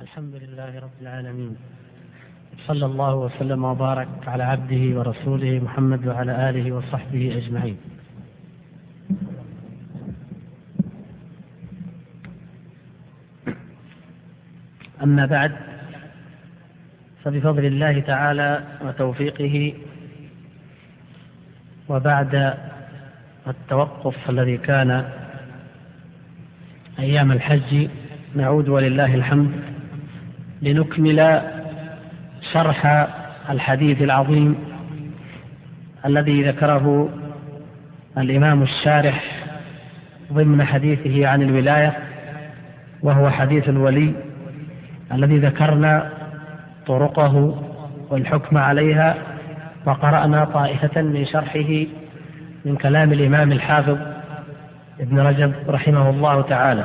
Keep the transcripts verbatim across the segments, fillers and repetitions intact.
الحمد لله رب العالمين، صلى الله وسلم وبارك على عبده ورسوله محمد وعلى آله وصحبه أجمعين. أما بعد، فبفضل الله تعالى وتوفيقه وبعد التوقف الذي كان أيام الحج نعود ولله الحمد لنكمل شرح الحديث العظيم الذي ذكره الإمام الشارح ضمن حديثه عن الولاية، وهو حديث الولي الذي ذكرنا طرقه والحكم عليها، وقرأنا طائفة من شرحه من كلام الإمام الحافظ ابن رجب رحمه الله تعالى.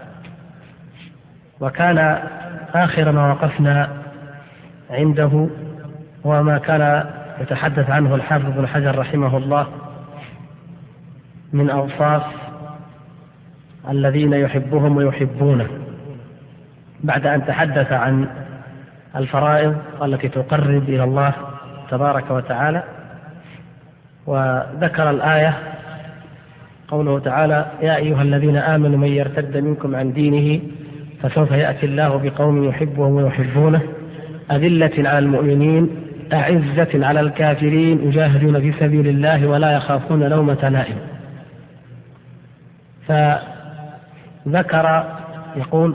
وكان آخر ما وقفنا عنده وما كان يتحدث عنه الحافظ ابن حجر رحمه الله من أوصاف الذين يحبهم ويحبونه، بعد أن تحدث عن الفرائض التي تقرب إلى الله تبارك وتعالى، وذكر الآية قوله تعالى: يا أيها الذين آمنوا من يرتد منكم عن دينه فسوف يأتي الله بقوم يحبهم ويحبونه أذلة على المؤمنين أعزة على الكافرين يجاهدون في سبيل الله ولا يخافون لومة لائم. فذكر يقول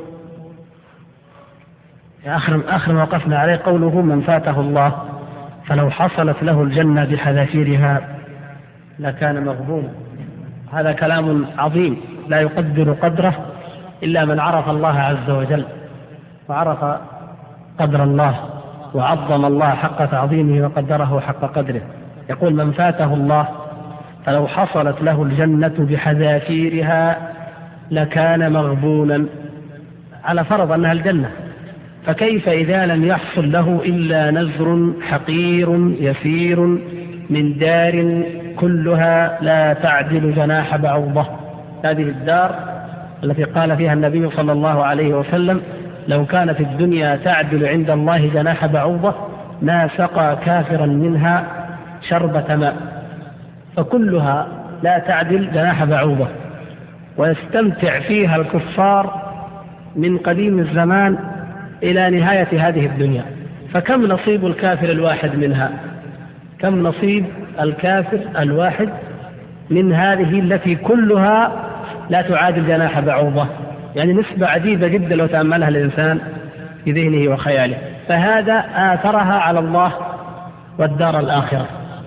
آخر آخر ما وقفنا عليه قوله: من فاته الله فلو حصلت له الجنة بحذافيرها لكان مغبونا. هذا كلام عظيم لا يقدر قدره إلا من عرف الله عز وجل وعرف قدر الله وعظم الله حق تعظيمه وقدره حق قدره. يقول: من فاته الله فلو حصلت له الجنة بحذافيرها لكان مغبونا، على فرض أنها الجنة، فكيف إذا لم يحصل له إلا نزر حقير يسير من دار كلها لا تعدل جناح بعوضة. هذه الدار التي قال فيها النبي صلى الله عليه وسلم: لو كانت الدنيا تعدل عند الله جناح بعوضة ما سقى كافرا منها شربة ماء، فكلها لا تعدل جناح بعوضة، ويستمتع فيها الكفار من قديم الزمان إلى نهاية هذه الدنيا. فكم نصيب الكافر الواحد منها؟ كم نصيب الكافر الواحد من هذه التي كلها لا تعادل جناح بعوضة؟ يعني نسبة عجيبة جدا لو تأملها الإنسان في ذهنه وخياله. فهذا آثرها على الله والدار الآخرة،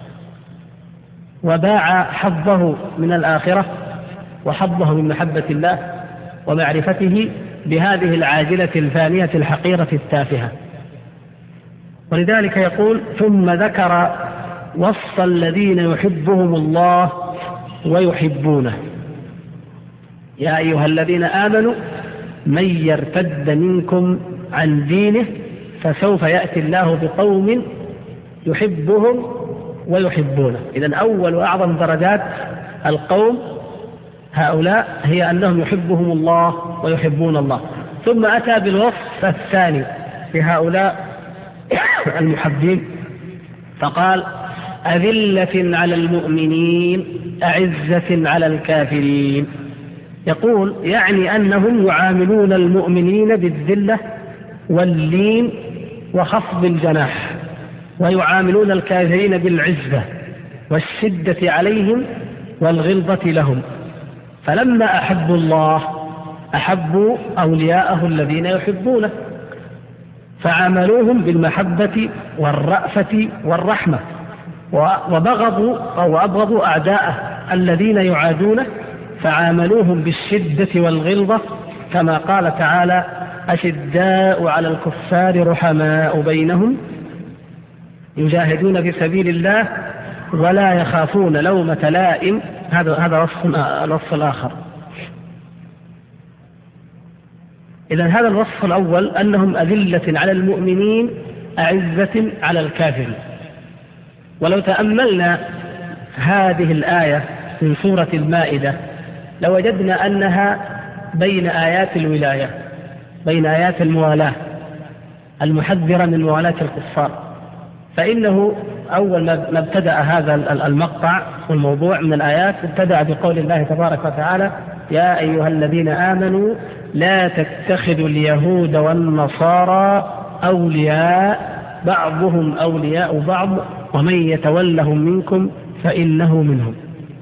وباع حظه من الآخرة وحظه من محبة الله ومعرفته بهذه العاجلة الفانية الحقيرة التافهة. ولذلك يقول: ثم ذكر وصف الذين يحبهم الله ويحبونه. يا أيها الذين آمنوا من يرتد منكم عن دينه فسوف يأتي الله بقوم يحبهم ويحبونه. إذن أول وأعظم درجات القوم هؤلاء هي أنهم يحبهم الله ويحبون الله. ثم أتى بالوصف الثاني لهؤلاء المحبين فقال: أذلة على المؤمنين أعزة على الكافرين. يقول يعني أنهم يعاملون المؤمنين بالذلة واللين وخفض الجناح، ويعاملون الكافرين بالعزة والشدة عليهم والغلظة لهم. فلما أحبوا الله أحبوا أولياءه الذين يحبونه، فعاملوهم بالمحبة والرأفة والرحمة، وبغضوا أو أبغضوا أعداءه الذين يعادونه فعاملوهم بالشدة والغلظة، كما قال تعالى: أشداء على الكفار رحماء بينهم يجاهدون في سبيل الله ولا يخافون لومة لائم. هذا هذا وصف الوصف الآخر. إذن هذا الوصف الأول أنهم أذلة على المؤمنين أعزة على الكافرين. ولو تأملنا هذه الآية من سورة المائدة لوجدنا أنها بين آيات الولاية، بين آيات الموالاة المحذرة من موالاة الكفار. فإنه أول ما ابتدأ هذا المقطع والموضوع من الآيات ابتدأ بقول الله تبارك وتعالى: يا أيها الذين آمنوا لا تتخذوا اليهود والنصارى أولياء بعضهم أولياء بعض ومن يتولهم منكم فإنه منهم.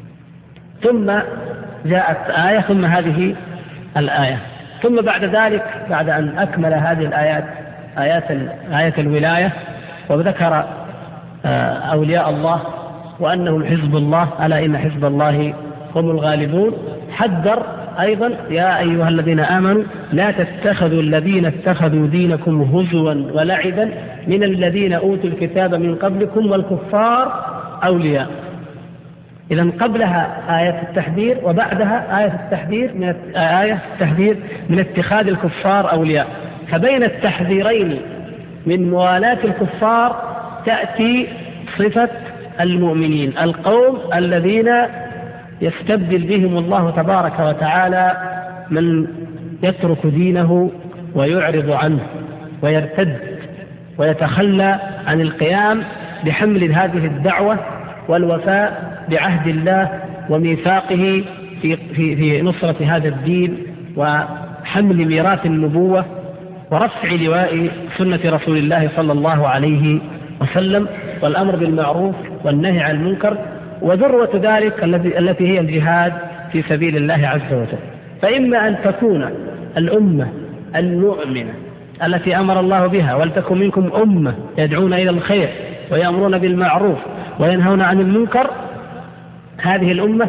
ثم جاءت آية ثم هذه الآية، ثم بعد ذلك بعد أن أكمل هذه الآيات آيات آية الولاية وذكر أولياء الله وأنهم حزب الله ألا إن حزب الله هم الغالبون، حذر أيضا: يا أيها الذين آمنوا لا تتخذوا الذين اتخذوا دينكم هزوا ولعبا من الذين أوتوا الكتاب من قبلكم والكفار أولياء. إذن قبلها آية التحذير وبعدها آية التحذير من آية التحذير من اتخاذ الكفار أولياء. فبين التحذيرين من موالاة الكفار تأتي صفة المؤمنين، القوم الذين يستبدل بهم الله تبارك وتعالى من يترك دينه ويعرض عنه ويرتد ويتخلى عن القيام بحمل هذه الدعوة والوفاء بعهد الله وميثاقه في, في, في نصرة هذا الدين وحمل ميراث النبوة ورفع لواء سنة رسول الله صلى الله عليه وسلم والأمر بالمعروف والنهي عن المنكر، وذروة ذلك التي هي الجهاد في سبيل الله عز وجل. فإما أن تكون الأمة المؤمنة التي أمر الله بها: ولتكن منكم أمة يدعون إلى الخير ويأمرون بالمعروف وينهون عن المنكر، هذه الأمة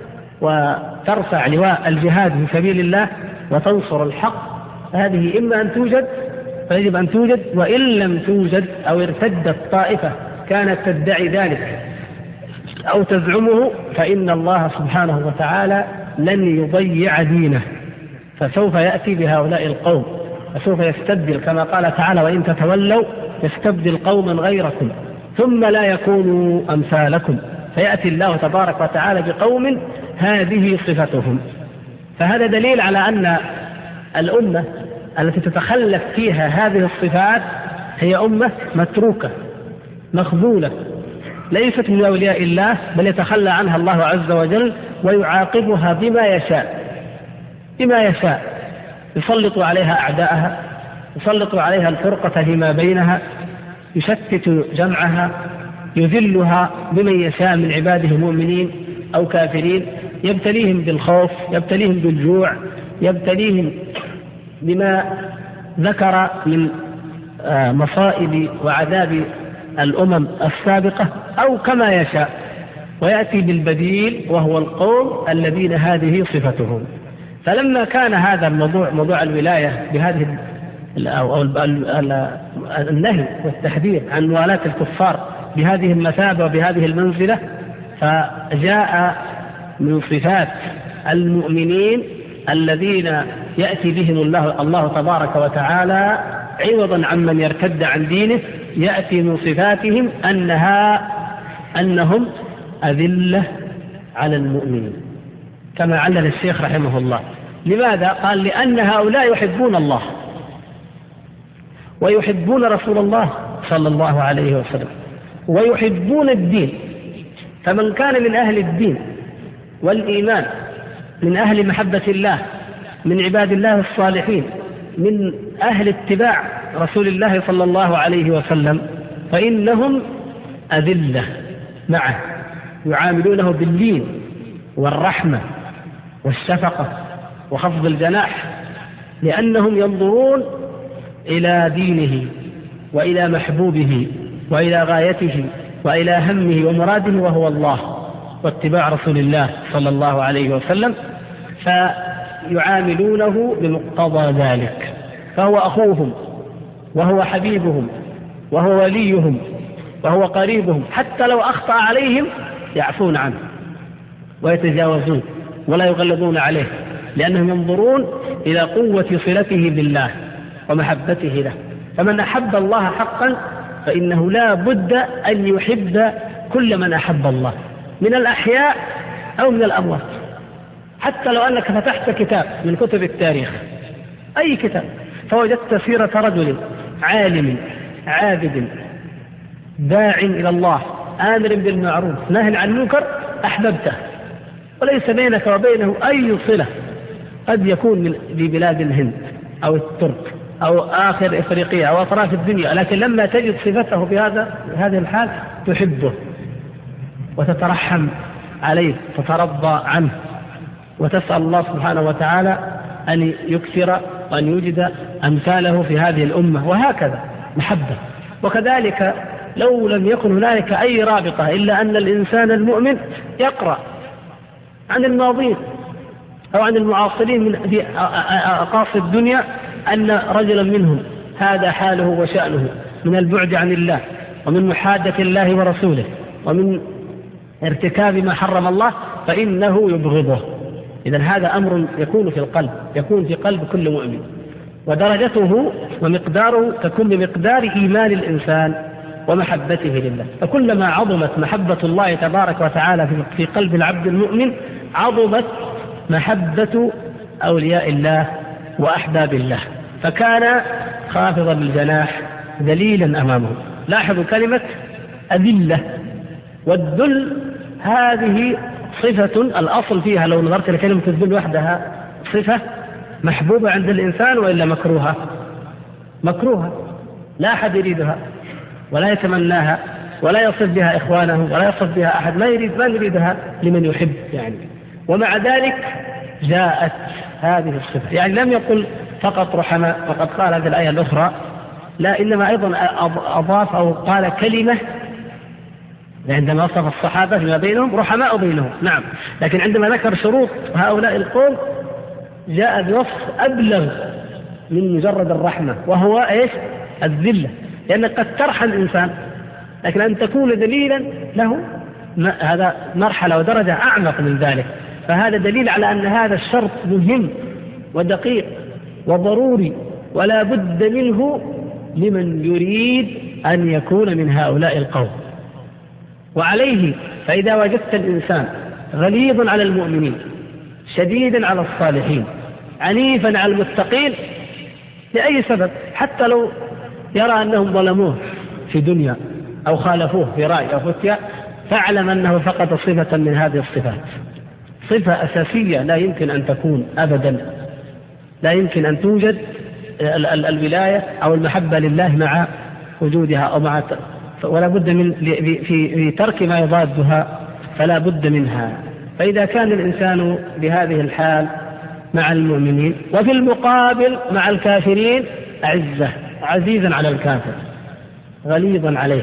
وترفع لواء الجهاد في سبيل الله وتنصر الحق، هذه إما أن توجد فيجب أن توجد، وإن لم توجد أو ارتدت طائفة كانت تدعي ذلك أو تزعمه فإن الله سبحانه وتعالى لن يضيع دينه، فسوف يأتي بهؤلاء القوم فسوف يستبدل كما قال تعالى: وإن تتولوا يستبدل قوما غيركم ثم لا يكونوا أمثالكم. فيأتي الله تبارك وتعالى بقوم هذه صفتهم. فهذا دليل على أن الأمة التي تتخلف فيها هذه الصفات هي أمة متروكة مخذولة، ليست من أولياء الله، بل يتخلى عنها الله عز وجل ويعاقبها بما يشاء بما يشاء يسلط عليها أعداءها، يسلط عليها الفرقة فيما بينها، يشتت جمعها، يذلها بمن يشاء من عباده مؤمنين أو كافرين، يبتليهم بالخوف، يبتليهم بالجوع، يبتليهم بما ذكر من مصائب وعذاب الأمم السابقة أو كما يشاء، ويأتي بالبديل وهو القوم الذين هذه صفتهم. فلما كان هذا الموضوع موضوع الولاية بهذه أو النهي والتحذير عن موالاة الكفار بهذه المثابة وبهذه المنزلة، فجاء من صفات المؤمنين الذين يأتي بهم الله, الله تبارك وتعالى عوضا عن من يرتد عن دينه، يأتي من صفاتهم أنها أنهم أذلة على المؤمنين كما علل الشيخ رحمه الله. لماذا؟ قال: لأن هؤلاء يحبون الله ويحبون رسول الله صلى الله عليه وسلم ويحبون الدين، فمن كان من أهل الدين والإيمان، من أهل محبة الله، من عباد الله الصالحين، من أهل اتباع رسول الله صلى الله عليه وسلم، فإنهم أذلة معه، يعاملونه باللين والرحمة والشفقة وخفض الجناح، لأنهم ينظرون إلى دينه وإلى محبوبه وإلى غايته وإلى همه ومراده، وهو الله واتباع رسول الله صلى الله عليه وسلم، فيعاملونه بمقتضى ذلك، فهو أخوهم وهو حبيبهم وهو وليهم وهو قريبهم، حتى لو أخطأ عليهم يعفون عنه ويتجاوزون ولا يغلظون عليه، لأنهم ينظرون إلى قوة صلته بالله ومحبته له. فمن أحب الله حقا فإنه لا بد أن يحب كل من أحب الله من الأحياء أو من الأموات. حتى لو أنك فتحت كتاب من كتب التاريخ، أي كتاب، فوجدت سيرة رجل عالم عابد داع إلى الله آمر بالمعروف ناهٍ عن المنكر أحببته، وليس بينك وبينه أي صلة، قد يكون من بلاد الهند أو الترك أو آخر إفريقيا أو أطراف الدنيا، لكن لما تجد صفته بهذا هذه الحال تحبه وتترحم عليه، تترضى عنه، وتسأل الله سبحانه وتعالى أن يكثر وأن يوجد أمثاله في هذه الأمة، وهكذا محبة. وكذلك لو لم يكن هنالك أي رابطة إلا أن الإنسان المؤمن يقرأ عن الماضين أو عن المعاصرين من في أقاصي الدنيا أن رجلا منهم هذا حاله وشأنه من البعد عن الله ومن محادة الله ورسوله ومن ارتكاب ما حرم الله، فإنه يبغضه. إذن هذا أمر يكون في القلب، يكون في قلب كل مؤمن، ودرجته ومقداره تكون بمقدار إيمان الإنسان ومحبته لله. فكلما عظمت محبة الله تبارك وتعالى في قلب العبد المؤمن عظمت محبة أولياء الله وأحباب الله، فكان خافضا الجناح ذليلا أمامه. لاحظوا كلمة أذلة، والذل هذه صفة الأصل فيها لو نظرت لكلمة الذل وحدها صفة محبوبة عند الإنسان وإلا مكروهة؟ مكروهة، لا أحد يريدها ولا يتمناها ولا يصف بها إخوانه ولا يصف بها أحد، ما يريد ما يريدها لمن يحب يعني. ومع ذلك جاءت هذه الصفة، يعني لم يقل فقط رحماء وقد قال هذه الآية الأخرى، لا، إنما أيضا أضاف أو قال كلمة عندما وصف الصحابة فيما بينهم رحماء بينهم، نعم، لكن عندما ذكر شروط هؤلاء القوم جاء بوصف أبلغ من مجرد الرحمة، وهو إيش؟ الذلة، لأنك قد ترحم الإنسان لكن أن تكون ذليلا له هذا مرحلة ودرجة أعمق من ذلك. فهذا دليل على أن هذا الشرط مهم ودقيق وضروري ولا بد منه لمن يريد أن يكون من هؤلاء القوم. وعليه فإذا وجدت الإنسان غليظا على المؤمنين شديدا على الصالحين عنيفا على المتقين لأي سبب، حتى لو يرى أنهم ظلموه في دنيا أو خالفوه في رأي أو فتيا، فاعلم أنه فقد صفة من هذه الصفات، صفة أساسية لا يمكن أن تكون أبدا، لا يمكن أن توجد الولاية أو المحبة لله مع وجودها أو مع، ولا بد من في في ترك ما يضادها، فلا بد منها. فإذا كان الإنسان بهذه الحال مع المؤمنين وفي المقابل مع الكافرين أعزة عزيزا على الكافر غليظا عليه،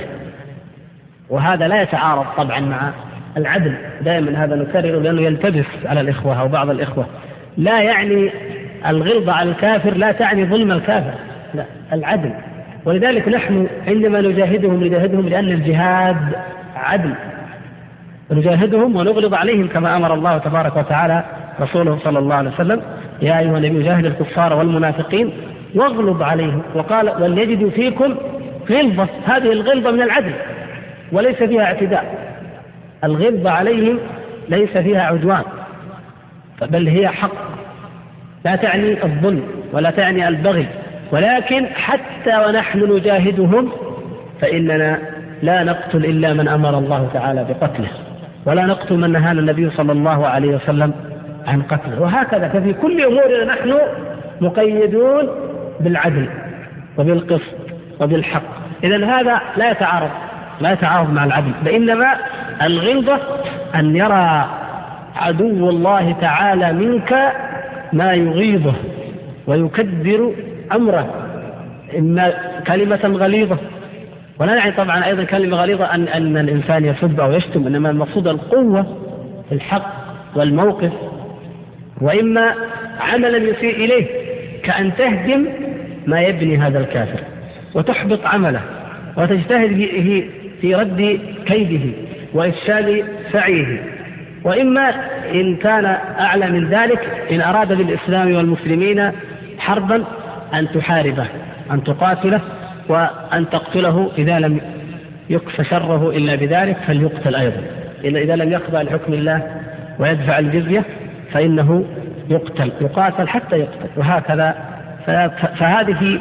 وهذا لا يتعارض طبعا مع العدل، دائما هذا نكرر لأنه يلتبس على الإخوة أو بعض الإخوة، لا يعني الغلظة على الكافر لا تعني ظلم الكافر، لا، العدل. ولذلك نحن عندما نجاهدهم نجاهدهم لأن الجهاد عدل، نجاهدهم ونغلظ عليهم كما أمر الله تبارك وتعالى رسوله صلى الله عليه وسلم: يا أيها النبي جاهد الكفار والمنافقين واغلظ عليهم، وقال: وليجدوا فيكم غلظة. هذه الغلظة من العدل وليس فيها اعتداء، الغلظة عليهم ليس فيها عدوان، بل هي حق، لا تعني الظلم ولا تعني البغي، ولكن حتى ونحن نجاهدهم فإننا لا نقتل إلا من أمر الله تعالى بقتله، ولا نقتل من نهانا النبي صلى الله عليه وسلم عن قتله، وهكذا. ففي كل أمورنا نحن مقيدون بالعدل وبالقسط وبالحق. إذن هذا لا يتعارض لا يتعارض مع العدل، بإنما الغلظة أن يرى عدو الله تعالى منك ما يغيظه ويكدر أمره، إما كلمة غليظة، ولا يعني طبعا أيضا كلمة غليظة أن, أن الإنسان يسب أو يشتم، إنما المقصود القوة في الحق والموقف، وإما عملا يسيء إليه كأن تهدم ما يبني هذا الكافر وتحبط عمله وتجتهد به في رد كيده وإفشال سعيه، وإما إن كان أعلى من ذلك إن أراد بالإسلام والمسلمين حربا أن تحاربه، أن تقاتله، وأن تقتله، إذا لم يكف شره إلا بذلك فليقتل أيضا، إذا لم يقبل حكم الله ويدفع الجزية فإنه يقتل، يقاتل حتى يقتل، وهكذا. فهذه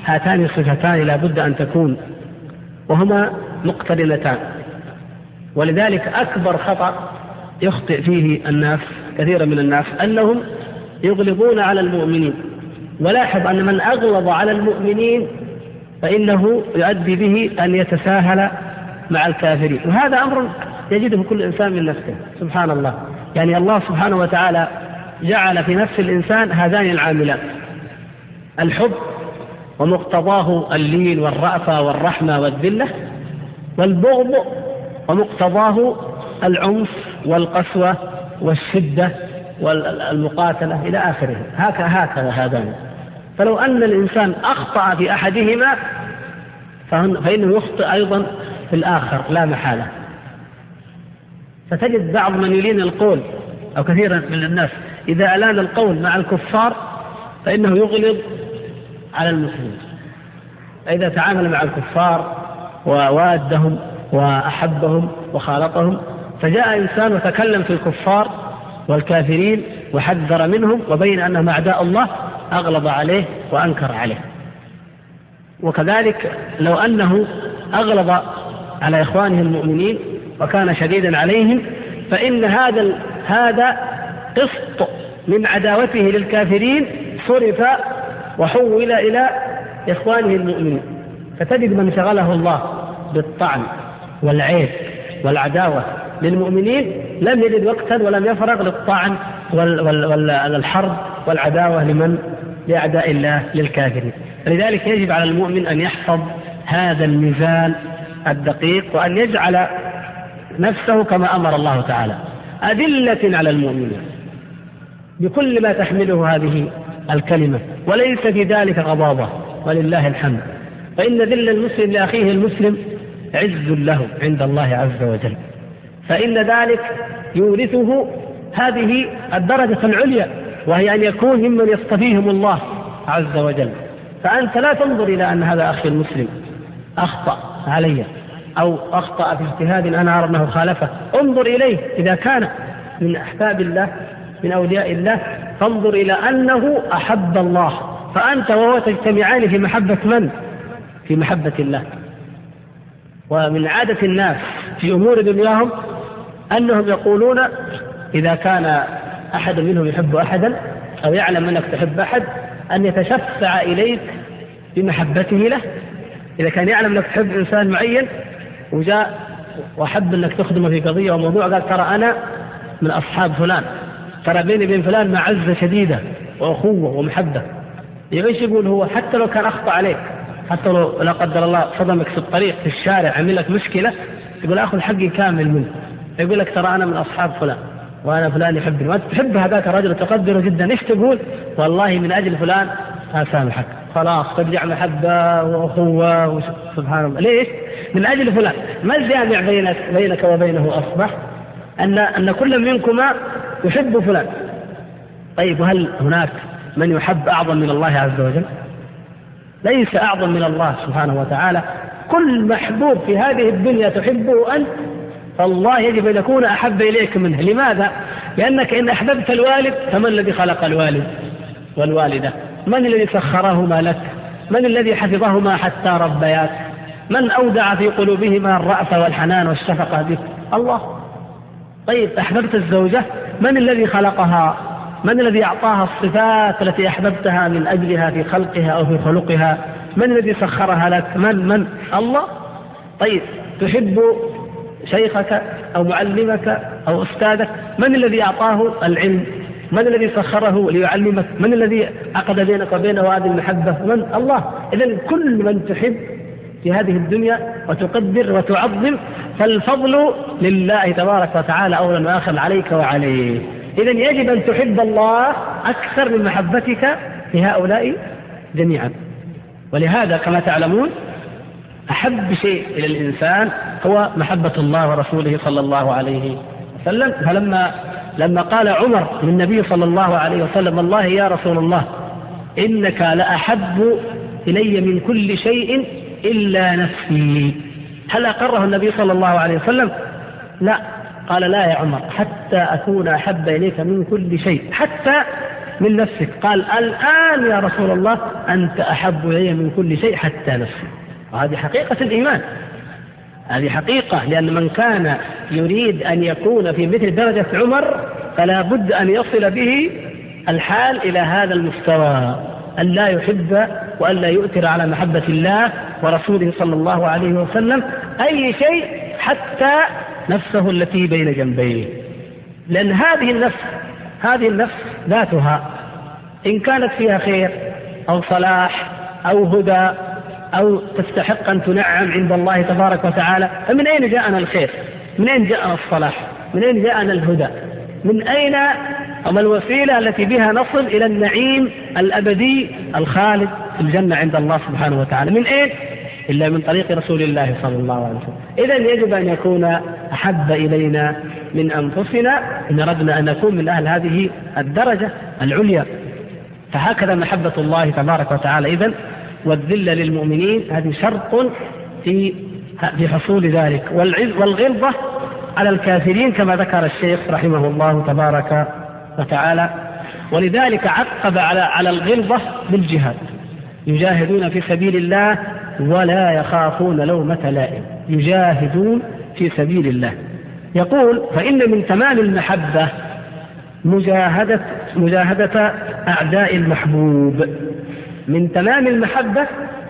هاتان الصفتان لا بد أن تكون وهما مقترنتان. ولذلك أكبر خطأ يخطئ فيه الناس كثيرا من الناس أنهم يغلظون على المؤمنين، ولاحظ أن من أغلظ على المؤمنين فإنه يؤدي به أن يتساهل مع الكافرين، وهذا أمر يجده كل إنسان من نفسه. سبحان الله، يعني الله سبحانه وتعالى جعل في نفس الإنسان هذان العاملان، الحب ومقتضاه اللين والرأفة والرحمة والذلة، والبغض ومقتضاه العنف والقسوة والشدة والمقاتلة إلى آخره. هكذا هكذا هذان. فلو أن الإنسان أخطأ في أحدهما فإنه يخطئ أيضا في الآخر لا محالة. فتجد بعض من يلين القول أو كثيرا من الناس إذا ألان القول مع الكفار فإنه يغلظ على المسلمين، إذا تعامل مع الكفار ووادهم وأحبهم وخالطهم، فجاء إنسان وتكلم في الكفار والكافرين وحذر منهم وبين أنهم أعداء الله، أغلظ عليه وأنكر عليه. وكذلك لو أنه أغلظ على إخوانه المؤمنين وكان شديدا عليهم فإن هذا هذا قسط من عداوته للكافرين صرف وحول إلى إخوانه المؤمنين. فتجد من شغله الله بالطعن والعيب والعداوة للمؤمنين لم يجد وقتا ولم يفرغ للطعن والحرب والعداوة لمن لأعداء الله للكافرين. لذلك يجب على المؤمن أن يحفظ هذا الميزان الدقيق، وأن يجعل نفسه كما أمر الله تعالى أذلة على المؤمنين بكل ما تحمله هذه الكلمة، وليس في ذلك غضاضة، ولله الحمد. فإن ذل المسلم لأخيه المسلم عز له عند الله عز وجل، فإن ذلك يورثه هذه الدرجة العليا، وهي أن يكون ممن يصطفيهم الله عز وجل. فأنت لا تنظر إلى أن هذا أخي المسلم أخطأ علي أو أخطأ في اجتهاد أنا أرى أنه خالفه، انظر إليه إذا كان من أحباب الله من أولياء الله، فانظر إلى أنه أحب الله، فأنت وهو تجتمعان في محبة من؟ في محبة الله. ومن عادة الناس في أمور دنياهم أنهم يقولون إذا كان أحد منهم يحب أحدا أو يعلم أنك تحب أحد أن يتشفع إليك بمحبته له. إذا كان يعلم أنك تحب إنسان معين وجاء وحب أنك تخدمه في قضية وموضوع، قال ترى أنا من أصحاب فلان، ترى بيني بين فلان معزة شديدة وأخوة ومحبة، يغيش يقول هو حتى لو كان أخطأ عليك، حتى لو لا قدر الله صدمك في الطريق في الشارع عمل لك مشكلة، يقول أخذ حقي كامل منه، يقول لك ترى أنا من أصحاب فلان وأنا فلان يحبني، وأنت تحب هذاك الرجل وتقدره جدا، إيش تقول؟ والله من أجل فلان أسامحك، خلاص ترجع محبة وأخوة. سبحان الله، ليش؟ من أجل فلان. ما الجامع بينك بينك وبينه أصبح أن أن كل منكما يحب فلان. طيب، وهل هناك من يحب أعظم من الله عز وجل؟ ليس أعظم من الله سبحانه وتعالى. كل محبوب في هذه الدنيا تحبه أنت، فالله يجب أن يكون أحب إليك منه. لماذا؟ لأنك إن أحببت الوالد فمن الذي خلق الوالد والوالدة؟ من الذي سخرهما لك؟ من الذي حفظهما حتى ربياك؟ من أودع في قلوبهما الرأفة والحنان والشفقة بك؟ الله. طيب، أحببت الزوجة، من الذي خلقها؟ من الذي أعطاها الصفات التي أحببتها من أجلها في خلقها أو في خلقها؟ من الذي سخرها لك؟ من من الله. طيب، تحب شيخك أو معلمك أو أستاذك، من الذي أعطاه العلم؟ من الذي سخره ليعلمك؟ من الذي عقد بينك وبينه هذه المحبة؟ من الله. إذن كل من تحب في هذه الدنيا وتقدر وتعظم فالفضل لله تبارك وتعالى أولا وآخر عليك وعليه. إذن يجب أن تحب الله أكثر من محبتك في هؤلاء جميعا. ولهذا كما تعلمون أحب شيء إلى الإنسان هو محبة الله ورسوله صلى الله عليه وسلم. فلما لما قال عمر للنبي صلى الله عليه وسلم: والله يا رسول الله إنك لأحب إلي من كل شيء إلا نفسي، هل أقره النبي صلى الله عليه وسلم؟ لا. قال: لا يا عمر، حتى أكون أحب إليك من كل شيء، حتى من نفسك. قال الآن يا رسول الله أنت أحب إلي من كل شيء حتى نفسي. وهذه حقيقة الإيمان، هذه حقيقة، لأن من كان يريد أن يكون في مثل درجة عمر فلا بد أن يصل به الحال إلى هذا المستوى، أن لا يحب وأن لا يؤثر على محبة الله ورسوله صلى الله عليه وسلم أي شيء حتى نفسه التي بين جنبيه. لأن هذه النفس هذه النفس ذاتها إن كانت فيها خير أو صلاح أو هدى أو تستحق أن تنعم عند الله تبارك وتعالى، فمن أين جاءنا الخير؟ من أين جاءنا الصلاح؟ من أين جاءنا الهدى؟ من أين أما الوسيلة التي بها نصل إلى النعيم الأبدي الخالد في الجنة عند الله سبحانه وتعالى؟ من أين؟ إلا من طريق رسول الله صلى الله عليه وسلم. إذن يجب أن يكون أحب إلينا من أنفسنا إن أردنا أن نكون من أهل هذه الدرجة العليا. فهكذا محبة الله تبارك وتعالى إذن، والذل للمؤمنين هذه شرط في في حصول ذلك، والغلظة على الكافرين كما ذكر الشيخ رحمه الله تبارك وتعالى. ولذلك عقب على على الغلظة بالجهاد، يجاهدون في سبيل الله ولا يخافون لومة لائم، يجاهدون في سبيل الله. يقول فإن من تمام المحبة مجاهدة مجاهدة أعداء المحبوب. من تمام المحبة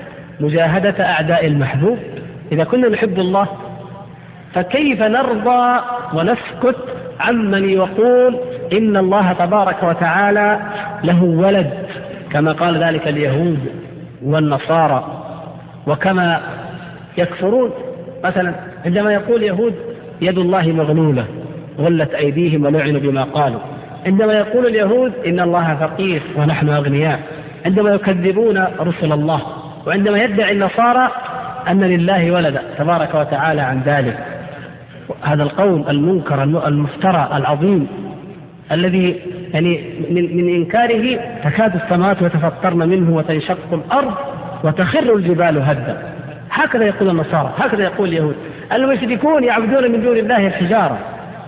مجاهدة أعداء المحبوب. إذا كنا نحب الله فكيف نرضى ونسكت عمن يقول إن الله تبارك وتعالى له ولد كما قال ذلك اليهود والنصارى، وكما يكفرون مثلا عندما يقول يهود يد الله مغلولة غلت أيديهم ولعنوا بما قالوا، عندما يقول اليهود إن الله فقير ونحن أغنياء، عندما يكذبون رسل الله، وعندما يدعي النصارى أن لله ولدا تبارك وتعالى عن ذلك. هذا القول المنكر المفترى العظيم الذي يعني من, من إنكاره تكاد السماوات يتفطرن منه وتنشق الأرض وتخر الجبال هدا. هكذا يقول النصارى، هكذا يقول اليهود. المشركون يعبدون من دون الله الحجارة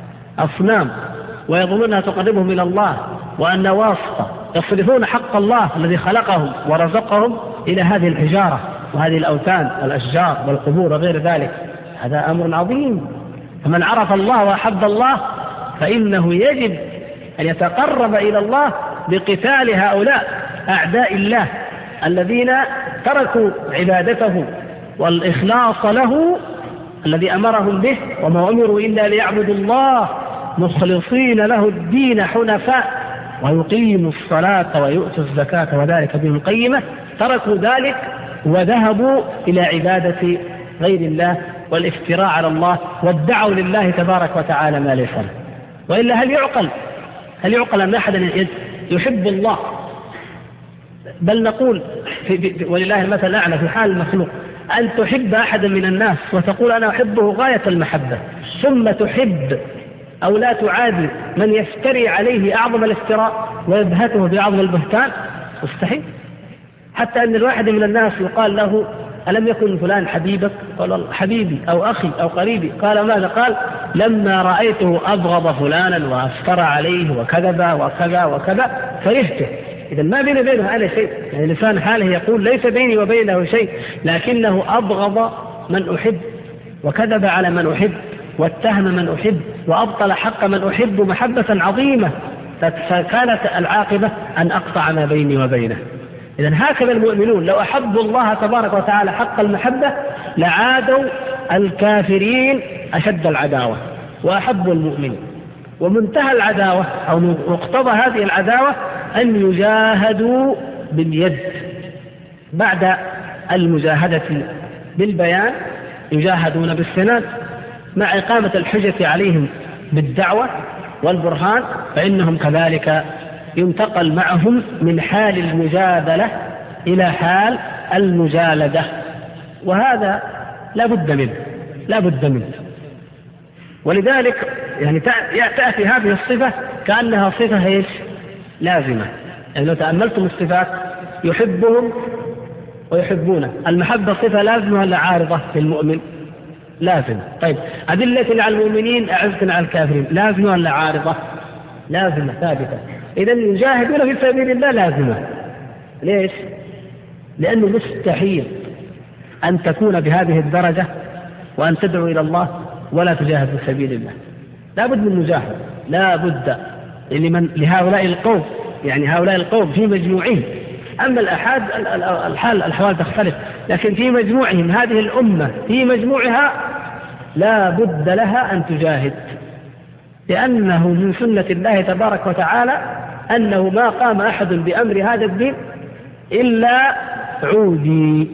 أصنام ويظنون أنها تقربهم إلى الله وأن واسطة، يصرفون حق الله الذي خلقهم ورزقهم إلى هذه الحجارة وهذه الأوثان والأشجار والقبور وغير ذلك. هذا أمر عظيم. فمن عرف الله وأحب الله فإنه يجب أن يتقرب إلى الله بقتال هؤلاء أعداء الله الذين تركوا عبادته والإخلاص له الذي أمرهم به، وما أمروا إلا ليعبدوا الله مخلصين له الدين حنفاء ويقيموا الصلاة ويؤتوا الزكاة وذلك دين القيمة. تركوا ذلك وذهبوا إلى عبادة غير الله والافتراء على الله وادعوا لله تبارك وتعالى ما ليس له. وإلا هل يعقل هل يعقل أن أحدا يحب الله، بل نقول في في ولله المثل الأعلى في حال المخلوق، أن تحب أحدا من الناس وتقول أنا أحبه غاية المحبة، ثم تحب أو لا تعادي من يفتري عليه أعظم الافتراء ويبهته بأعظم البهتان؟ مستحيل. حتى أن الواحد من الناس يقال له ألم يكن فلان حبيبك؟ قال حبيبي أو أخي أو قريبي. قال ماذا؟ قال لما رأيته أبغض فلانا وأفترى عليه وكذب وكذا وكذا فرحته. إذا ما بين بينه أنا شيء، يعني لسان حاله يقول ليس بيني وبينه شيء، لكنه أبغض من أحب وكذب على من أحب واتهم من أحب وأبطل حق من أحب محبة عظيمة، فكانت العاقبة أن أقطع ما بيني وبينه. إذن هكذا المؤمنون لو أحبوا الله تبارك وتعالى حق المحبة لعادوا الكافرين أشد العداوة وأحبوا المؤمنين. ومنتهى العداوة أو مقتضى هذه العداوة أن يجاهدوا باليد. بعد المجاهدة بالبيان يجاهدون بالسنان مع إقامة الحجة عليهم بالدعوة والبرهان، فإنهم كذلك ينتقل معهم من حال المجادلة إلى حال المجالدة، وهذا لا بد منه لا بد منه. ولذلك يعني تأتي هذه الصفة كأنها صفة ايش؟ لازمة. يعني لو تأملتم الصفات يحبهم ويحبونه، المحبة صفة لازمة ولا عارضة في المؤمن؟ لازم. طيب أدلة على المؤمنين أعزة على الكافرين لازمة ولا عارضة؟ لازمة ثابتة. إذا يجاهدون في سبيل الله لازمة. ليش؟ لأنه مستحيل أن تكون بهذه الدرجة وأن تدعو إلى الله ولا تجاهد في سبيل الله. لا بد من مجاهد، لا بد لمن لهؤلاء القوم، يعني هؤلاء القوم في مجموعهم. أما الأحاد الحال الأحوال تختلف، لكن في مجموعهم هذه الأمة في مجموعها لا بد لها أن تجاهد، لأنه من سنة الله تبارك وتعالى أنه ما قام أحد بأمر هذا الدين إلا عودي،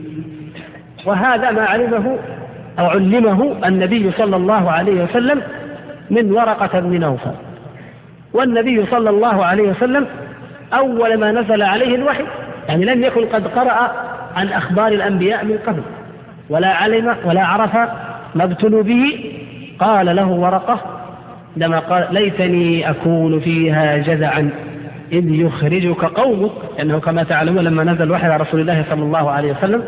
وهذا ما علمه أو علمه النبي صلى الله عليه وسلم من ورقة بن نوفل. والنبي صلى الله عليه وسلم أول ما نزل عليه الوحي، يعني لم يكن قد قرأ عن أخبار الأنبياء من قبل ولا علم ولا عرف ما ابتلوا به، قال له ورقة لما قال ليتني أكون فيها جزعا إذ يخرجك قومك، لأنه كما تعلمون لما نزل الوحي على رسول الله صلى الله عليه وسلم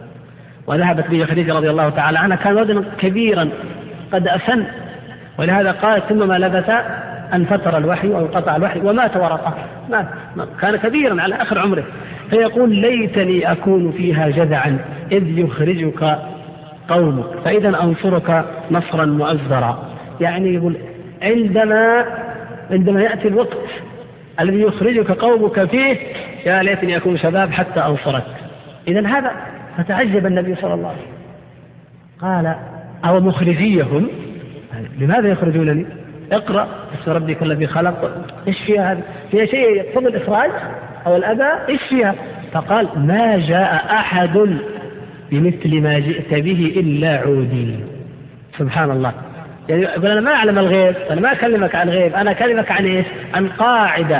وذهبت به خديجة رضي الله تعالى عنها كان رجلا كبيرا قد أسن، ولهذا قال ثم ما لبث أن فتر الوحي أو انقطع الوحي ومات ورقة، مات كان كبيرا على آخر عمره، فيقول ليتني أكون فيها جزعا إذ يخرجك قومك فإذا أنصرك نصرا مؤزرا. يعني يقول عندما عندما يأتي الوقت الذي يخرجك قومك فيه يا ليتني أكون شباب حتى أنصرك. إذن هذا فتعجب النبي صلى الله عليه وسلم قال أو مخرجيهم لماذا يخرجونني؟ اقرأ اسم ربك الذي خلق، إيش فيها هذه؟ فيها شيء يقتضي الإخراج أو الأذى؟ إيش فيها؟ فقال ما جاء أحد بمثل ما جئت به إلا عودي. سبحان الله. يعني يقول أنا ما أعلم الغيب، أنا ما أكلمك عن الغيب، أنا أكلمك عن إيش؟ عن قاعدة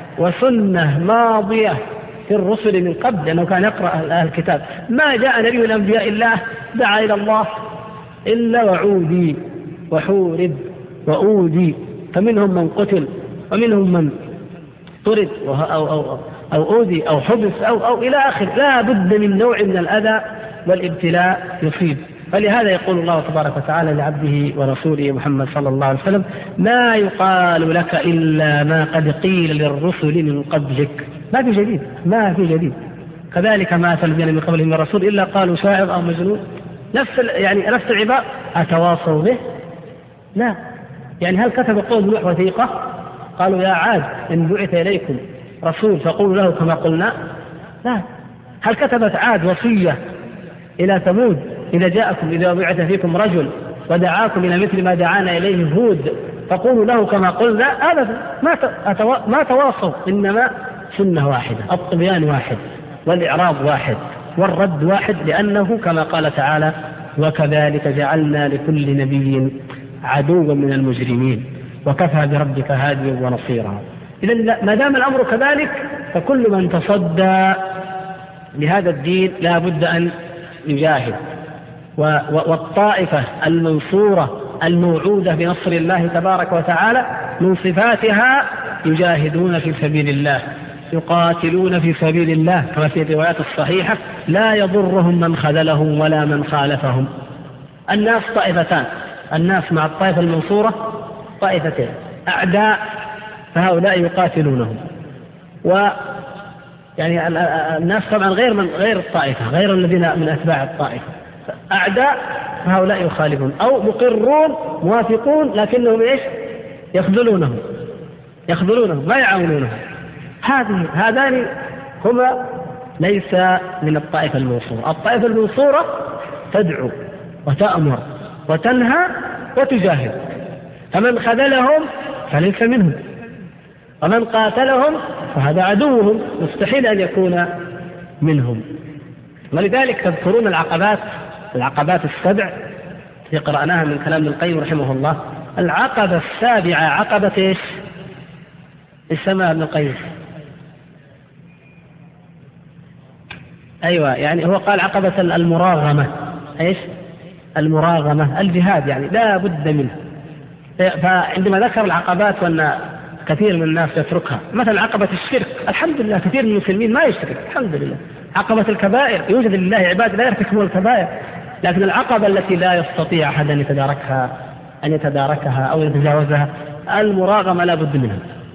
وسنة ماضية في الرسل من قبل، لأنه كان يقرأ أهل الكتاب ما جاء نبي من الأنبياء الله دعا إلى الله إلا وعودي وحورب وأودي، فمنهم من قتل ومنهم من طرد أو, أو, أو, أو أودي أو حبس أو, أو إلى آخر. لا بد من نوع من الأذى والابتلاء يصيب. فلهذا يقول الله تبارك وتعالى لعبده ورسوله محمد صلى الله عليه وسلم ما يقال لك إلا ما قد قيل للرسل من قبلك. ما في جديد، ما في جديد. كذلك ما أتى الذين من قبلهم من رسول إلا قالوا شاعر أو مجنون. نفس يعني نفس العبارة أتواصوا به؟ لا. يعني هل كتب قوم نوح وثيقة قالوا يا عاد إن بعث إليكم رسول فقولوا له كما قلنا؟ لا. هل كتبت عاد وصية إلى ثمود إذا جاءكم إذا بعث فيكم رجل ودعاكم إلى مثل ما دعانا إليه هود فقولوا له كما قلنا؟ أبدا. ما ما تواصوا، إنما سنة واحدة، الطبيان واحد والإعراض واحد والرد واحد، لأنه كما قال تعالى وكذلك جعلنا لكل نبي عدوا من المجرمين وكفى بربك هاديا ونصيرا. إذن ما دام الأمر كذلك فكل من تصدى لهذا الدين لا بد أن يجاهد. والطائفة المنصورة الموعودة بنصر الله تبارك وتعالى من صفاتها يجاهدون في سبيل الله، يقاتلون في سبيل الله كما في الروايات الصحيحة لا يضرهم من خذلهم ولا من خالفهم. الناس طائفتان، الناس مع الطائفة المنصورة طائفتين، أعداء فهؤلاء يقاتلونهم، و يعني الناس طبعا غير من غير الطائفة، غير الذين من أتباع الطائفة. أعداء فهؤلاء يخالفون أو مقرون موافقون لكنهم إيش؟ يخذلونهم يخذلونهم ما يعاونونهم. هذه هذان هما ليس من الطائفة المنصورة. الطائفة المنصورة تدعو وتأمر وتنهى وتجاهد، فمن خذلهم فليس منهم، ومن قاتلهم فهذا عدوهم مستحيل أن يكون منهم. ولذلك تذكرون العقبات العقبات السبع التي قرأناها من كلام ابن القيم رحمه الله. العقبة السابعة عقبة إيش؟ اسمها ابن القيم. أيوة، يعني هو قال عقبة المراغمة. إيش؟ المراغمة الجهاد، يعني لا بد منه. فعندما ذكر العقبات وأن كثير من الناس يتركها، مثلا عقبة الشرك الحمد لله كثير من المسلمين ما يشترك الحمد لله. عقبة الكبائر يوجد لله عباد لا يرتكبون الكبائر، لكن العقبة التي لا يستطيع أحد أن يتداركها أن يتداركها أو يتجاوزها المراغمة لا بد منها.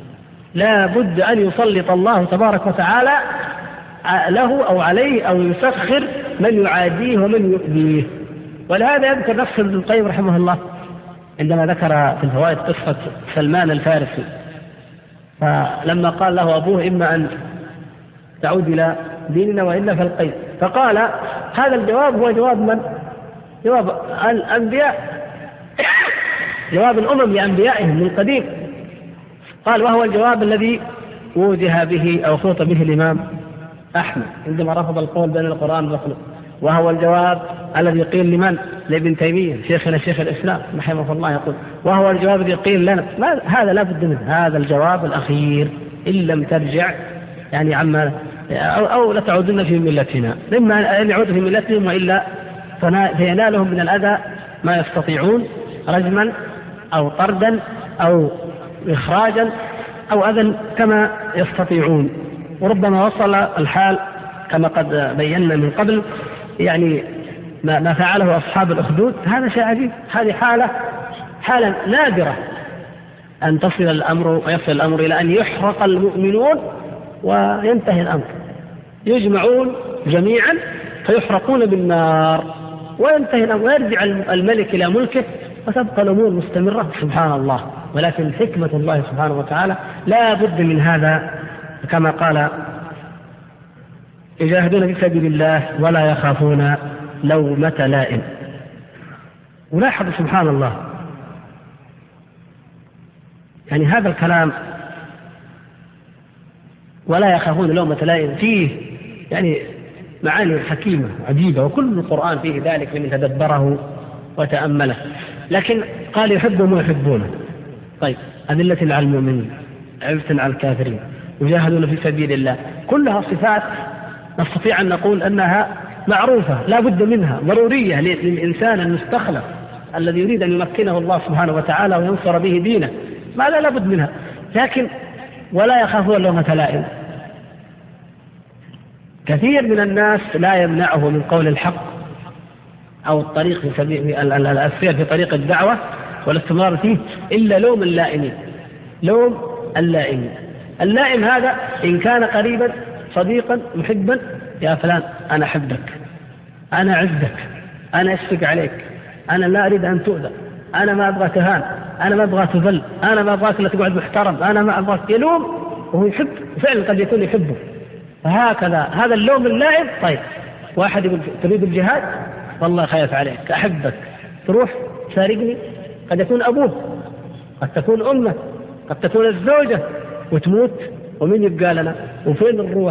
لا بد أن يسلط الله تبارك وتعالى له أو عليه أو يسخر من يعاديه ومن يؤذيه. ولهذا يذكر نفس ابن القيم رحمه الله عندما ذكر في الفوائد قصة سلمان الفارسي، فلما قال له أبوه إما أن تعود إلى ديننا وإلا فالقيد، فقال هذا الجواب هو جواب من؟ جواب الأنبياء، جواب الأمم لأنبيائهم من قديم. قال وهو الجواب الذي وجه به أو خلط به الإمام أحمد عندما رفض القول بين القرآن والمخلوق، وهو الجواب الذي قيل لمن؟ لابن تيمية شيخنا شيخ الإسلام رحمه الله، يقول وهو الجواب الذي قيل لنا. هذا لا بد منه، هذا الجواب الأخير إن لم ترجع يعني عما أو, أو لتعودن في ملتنا، إما أن يعودوا في ملتهم وإلا فينالهم من الأذى ما يستطيعون، رجما أو طردا أو إخراجا أو أذى كما يستطيعون. وربما وصل الحال كما قد بينا من قبل يعني ما, ما فعله أصحاب الأخدود، هذا شيء عجيب، هذه حالة حالة نادرة أن تصل الأمر ويصل الأمر إلى أن يحرق المؤمنون وينتهي الأمر، يجمعون جميعا فيحرقون بالنار وينتهي الأمر ويرجع الملك إلى ملكه وتبقى الأمور مستمرة سبحان الله. ولكن حكمة الله سبحانه وتعالى لا بد من هذا، كما قال يجاهدون في سبيل الله ولا يخافون لومة لائم. ولاحظ سبحان الله يعني هذا الكلام ولا يخافون لومة لائم فيه يعني معاني حكيمة عجيبة، وكل القرآن فيه ذلك من تدبره وتأمله. لكن قال يحبهم ويحبونه. طيب أذلة على المؤمنين عزة على الكافرين يجاهدون في سبيل الله، كلها صفات نستطيع أن نقول أنها معروفة لا بد منها، ضرورية للإنسان المستخلف الذي يريد أن يمكنه الله سبحانه وتعالى وينصر به دينه، ماذا لا بد منها. لكن ولا يخافون لومة لائم، كثير من الناس لا يمنعه من قول الحق أو الطريق في سبيل السير في طريق الدعوة والاستمرار فيه إلا لوم اللائمين. لوم اللائمين، اللائم هذا إن كان قريبا صديقا محبا، يا فلان أنا أحبك، أنا أعزك، أنا أشفق عليك، أنا لا أريد أن تؤذى، أنا ما أبغى تهان، أنا ما أبغى تذل، أنا ما أبغاك لا تقعد محترم، أنا ما أبغاك، يلوم وهو يحب فعلا قد يكون يحبه. فهكذا هذا اللوم اللائم. طيب واحد يقول تريد الجهاد، والله خايف عليك، أحبك، تروح تفارقني، قد يكون أبوه، قد تكون أمه، قد تكون الزوجة، وتموت ومن يبقى لنا وفين الروح،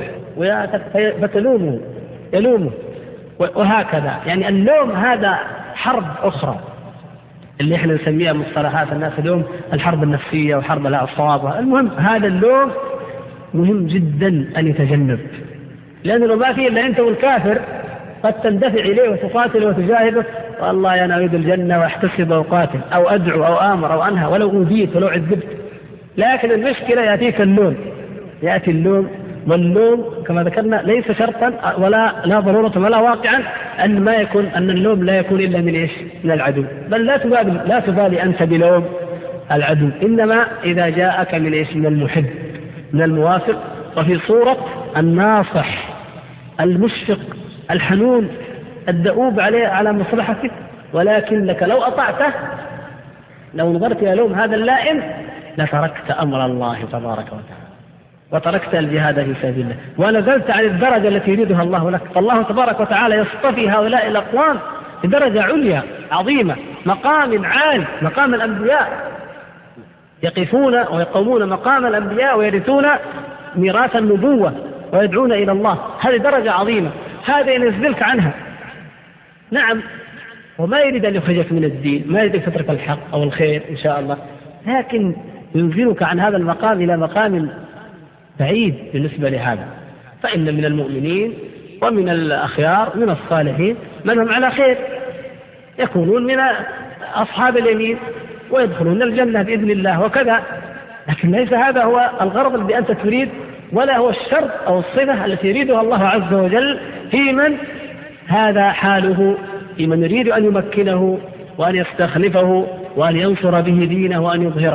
فتلومه يلومه وهكذا. يعني اللوم هذا حرب أخرى اللي احنا نسميها مصطلحات الناس اليوم الحرب النفسية وحرب الأعصاب. المهم هذا اللوم مهم جدا أن يتجنب، لأنه ما فيه إلا أنت والكافر قد تندفع إليه وتقاتل وتجاهده، والله أنا أريد الجنة وأحتسب وأقاتل أو أدعو أو آمر أو أنهى ولو أوذيت ولو عذبت. لكن المشكلة يأتيك اللوم، يأتي اللوم، واللوم كما ذكرنا ليس شرطا ولا لا ضرورة ولا واقعا أن ما يكون أن اللوم لا يكون إلا من إيش؟ من العدو. بل لا تبالي لا تبالي أنت بلوم العدو، إنما إذا جاءك من إيش؟ من المحب، من الموافق، وفي صورة الناصح المشفق الحنون الدؤوب عليه على مصلحتك. ولكن لك لو أطعته، لو نظرت إلى لوم هذا اللائم لتركت أمر الله تبارك وتعالى وتركت الجهاد في سبيل الله ونزلت عن الدرجة التي يريدها الله لك. فالله تبارك وتعالى يصطفي هؤلاء الأقوام بدرجة عليا عظيمة، مقام عال، مقام الأنبياء، يقفون ويقومون مقام الأنبياء ويرثون ميراث النبوة ويدعون إلى الله. هذه درجة عظيمة، هذا ينزلك عنها. نعم، وما يريد أن يخرجك من الدين، ما يريد أن تترك الحق أو الخير إن شاء الله، لكن ينزلك عن هذا المقام إلى مقام بعيد بالنسبة لهذا. فإن من المؤمنين ومن الأخيار من الصالحين من هم على خير، يكونون من أصحاب اليمين ويدخلون الجنة بإذن الله وكذا. لكن ليس هذا هو الغرض الذي أنت تريد، ولا هو الشرط أو الصفة التي يريدها الله عز وجل في من هذا حاله، في من يريد أن يمكنه وأن يستخلفه وأن ينصر به دينه وأن يظهره.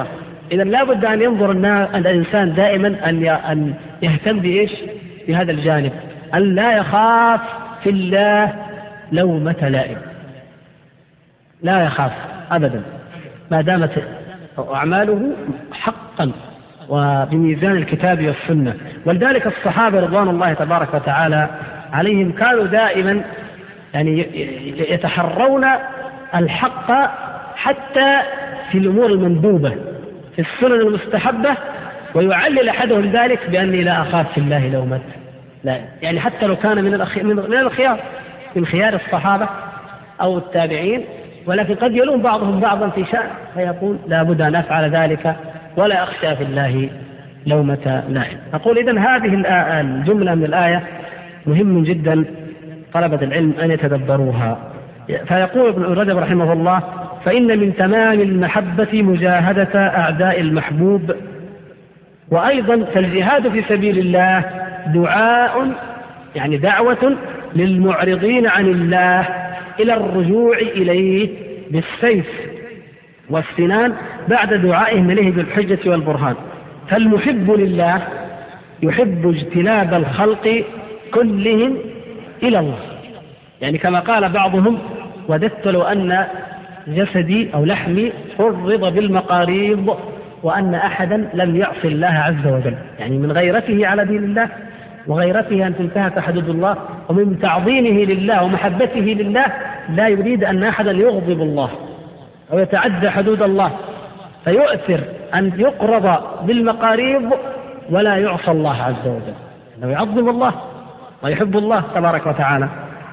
إذا لا بد أن ينظر الإنسان دائما أن يهتم بإيش؟ بهذا الجانب، أن لا يخاف في الله لومة لائم، لا يخاف أبدا ما دامت أعماله حقا وبميزان الكتاب والسنة. ولذلك الصحابة رضوان الله تبارك وتعالى عليهم كانوا دائما يعني يتحرون الحق حتى في الأمور المندوبة في السنن المستحبة، ويعلل أحدهم ذلك بأني لا أخاف في الله لومة لائم، يعني حتى لو كان من من الخيار من خيار الصحابة أو التابعين، ولكن قد يلوم بعضهم بعضا في شأن فيقول لا بد أن أفعل ذلك ولا أخشى في الله لومة لائم. أقول إذن هذه الجملة من الآية مهم جدا طلبة العلم أن يتدبروها. فيقول ابن رجب رحمه الله: فإن من تمام المحبة مجاهدة أعداء المحبوب، وأيضا فالجهاد في سبيل الله دعاء يعني دعوة للمعرضين عن الله إلى الرجوع إليه بالسيف والسنان بعد دعائهم إليه بالحجة والبرهان. فالمحب لله يحب اجتناب الخلق كلهم إلى الله، يعني كما قال بعضهم: وددت لو أن جسدي أو لحمي حرض بالمقاريض وأن أحدا لم يعصي الله عز وجل، يعني من غيرته على دين الله وغيرته أن تنتهك حدود الله، ومن تعظيمه لله ومحبته لله لا يريد أن أحدا يغضب الله أو يتعدى حدود الله، فيؤثر أن يقرض بالمقاريض ولا يعصى الله عز وجل، أنه يعظم الله ويحب الله تبارك وتعالى.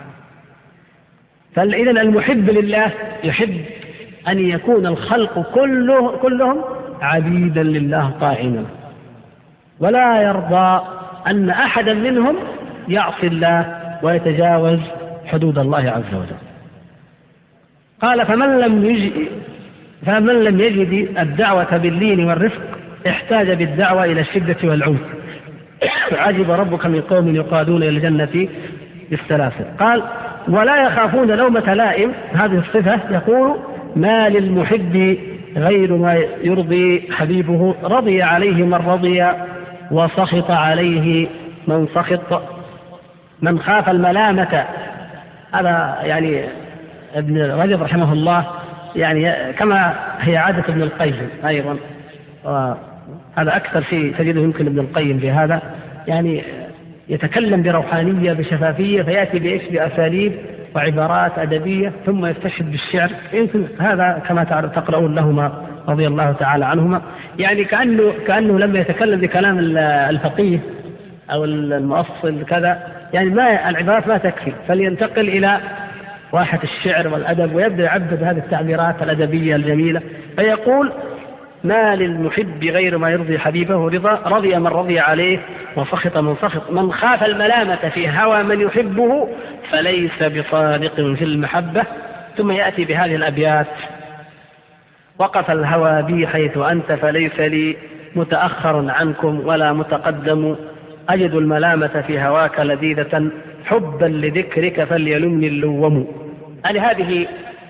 فإذن المحب لله يحب أن يكون الخلق كله كلهم عبيدا لله طاعين، ولا يرضى أن أحدا منهم يعصي الله ويتجاوز حدود الله عز وجل. قال: فمن لم يجد فمن لم يجد الدعوة باللين والرفق احتاج بالدعوة إلى الشدة والعنف. عجب ربك من قوم يقادون إلى الجنة بالسلاسل. قال: ولا يخافون لومة لائم، هذه الصفة يقول: ما للمحب غير ما يرضي حبيبه، رضي عليه من رضي وسخط عليه من سخط، من خاف الملامة. هذا يعني ابن رجب رحمه الله يعني كما هي عادة ابن القيم أيضا، هذا أكثر شيء تجده يمكن ابن القيم بهذا، يعني يتكلم بروحانية بشفافية، فيأتي بإيش بأساليب وعبارات أدبية، ثم يستشهد بالشعر. يمكن هذا كما تقرؤون لهما رضي الله تعالى عنهما، يعني كأنه, كأنه لما يتكلم بكلام الفقيه أو المؤصل كذا، يعني ما العبارات ما تكفي، فلينتقل إلى واحة الشعر والأدب ويبدأ يعبد هذه التعبيرات الأدبية الجميلة. فيقول: ما للمحب غير ما يرضي حبيبه، رضا رضي من رضي عليه وسخط من سخط، من خاف الملامة في هوى من يحبه فليس بصادق في المحبة. ثم يأتي بهذه الأبيات: وقف الهوى بي حيث أنت فليس لي متأخر عنكم ولا متقدم، أجد الملامة في هواك لذيذة حبا لذكرك فليلمني اللوم. يعني هذه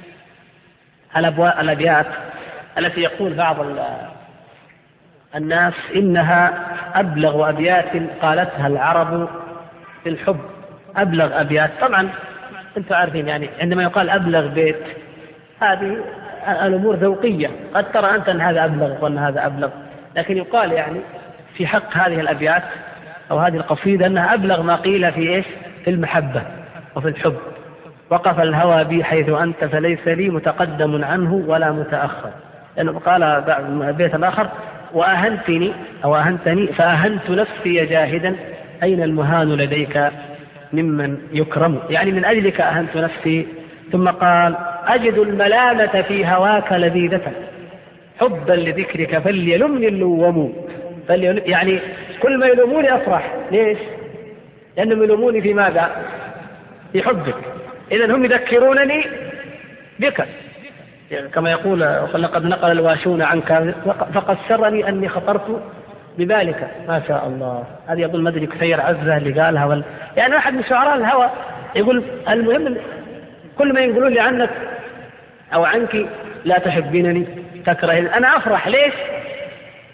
الأبيات التي يقول بعض الناس إنها أبلغ أبيات قالتها العرب في الحب، أبلغ أبيات. طبعا أنتم عارفين يعني عندما يقال أبلغ بيت هذه الأمور ذوقية، قد ترى أنت أن هذا أبلغ وأن هذا أبلغ، لكن يقال يعني في حق هذه الأبيات أو هذه القصيدة أنها أبلغ ما قيل في إيش؟ في المحبة وفي الحب. وقف الهوى بي حيث أنت فليس لي متقدم عنه ولا متأخر، لأنه قال بيت الآخر: وأهنتني أو أهنتني فأهنت نفسي جاهدا أين المهان لديك ممن يكرم، يعني من أجلك أهنت نفسي. ثم قال: أجد الملامة في هواك لذيذة حبا لذكرك فليلمني اللوم. يعني كل ما يلوموني أفرح. ليش؟ لأنهم يلوموني في ماذا؟ في حبك. إذن هم يذكرونني بك، كما يقول: لقد نقل الواشون عنك فقد سرني أني خطرت بذلك. ما شاء الله، هذه يقول مدري كثير عزة اللي قالها وال... يعني أحد من شعراء الهوى يقول: المهم كل ما يقولون لي عنك أو عنك لا تحبينني تكرهين، أنا أفرح. ليش؟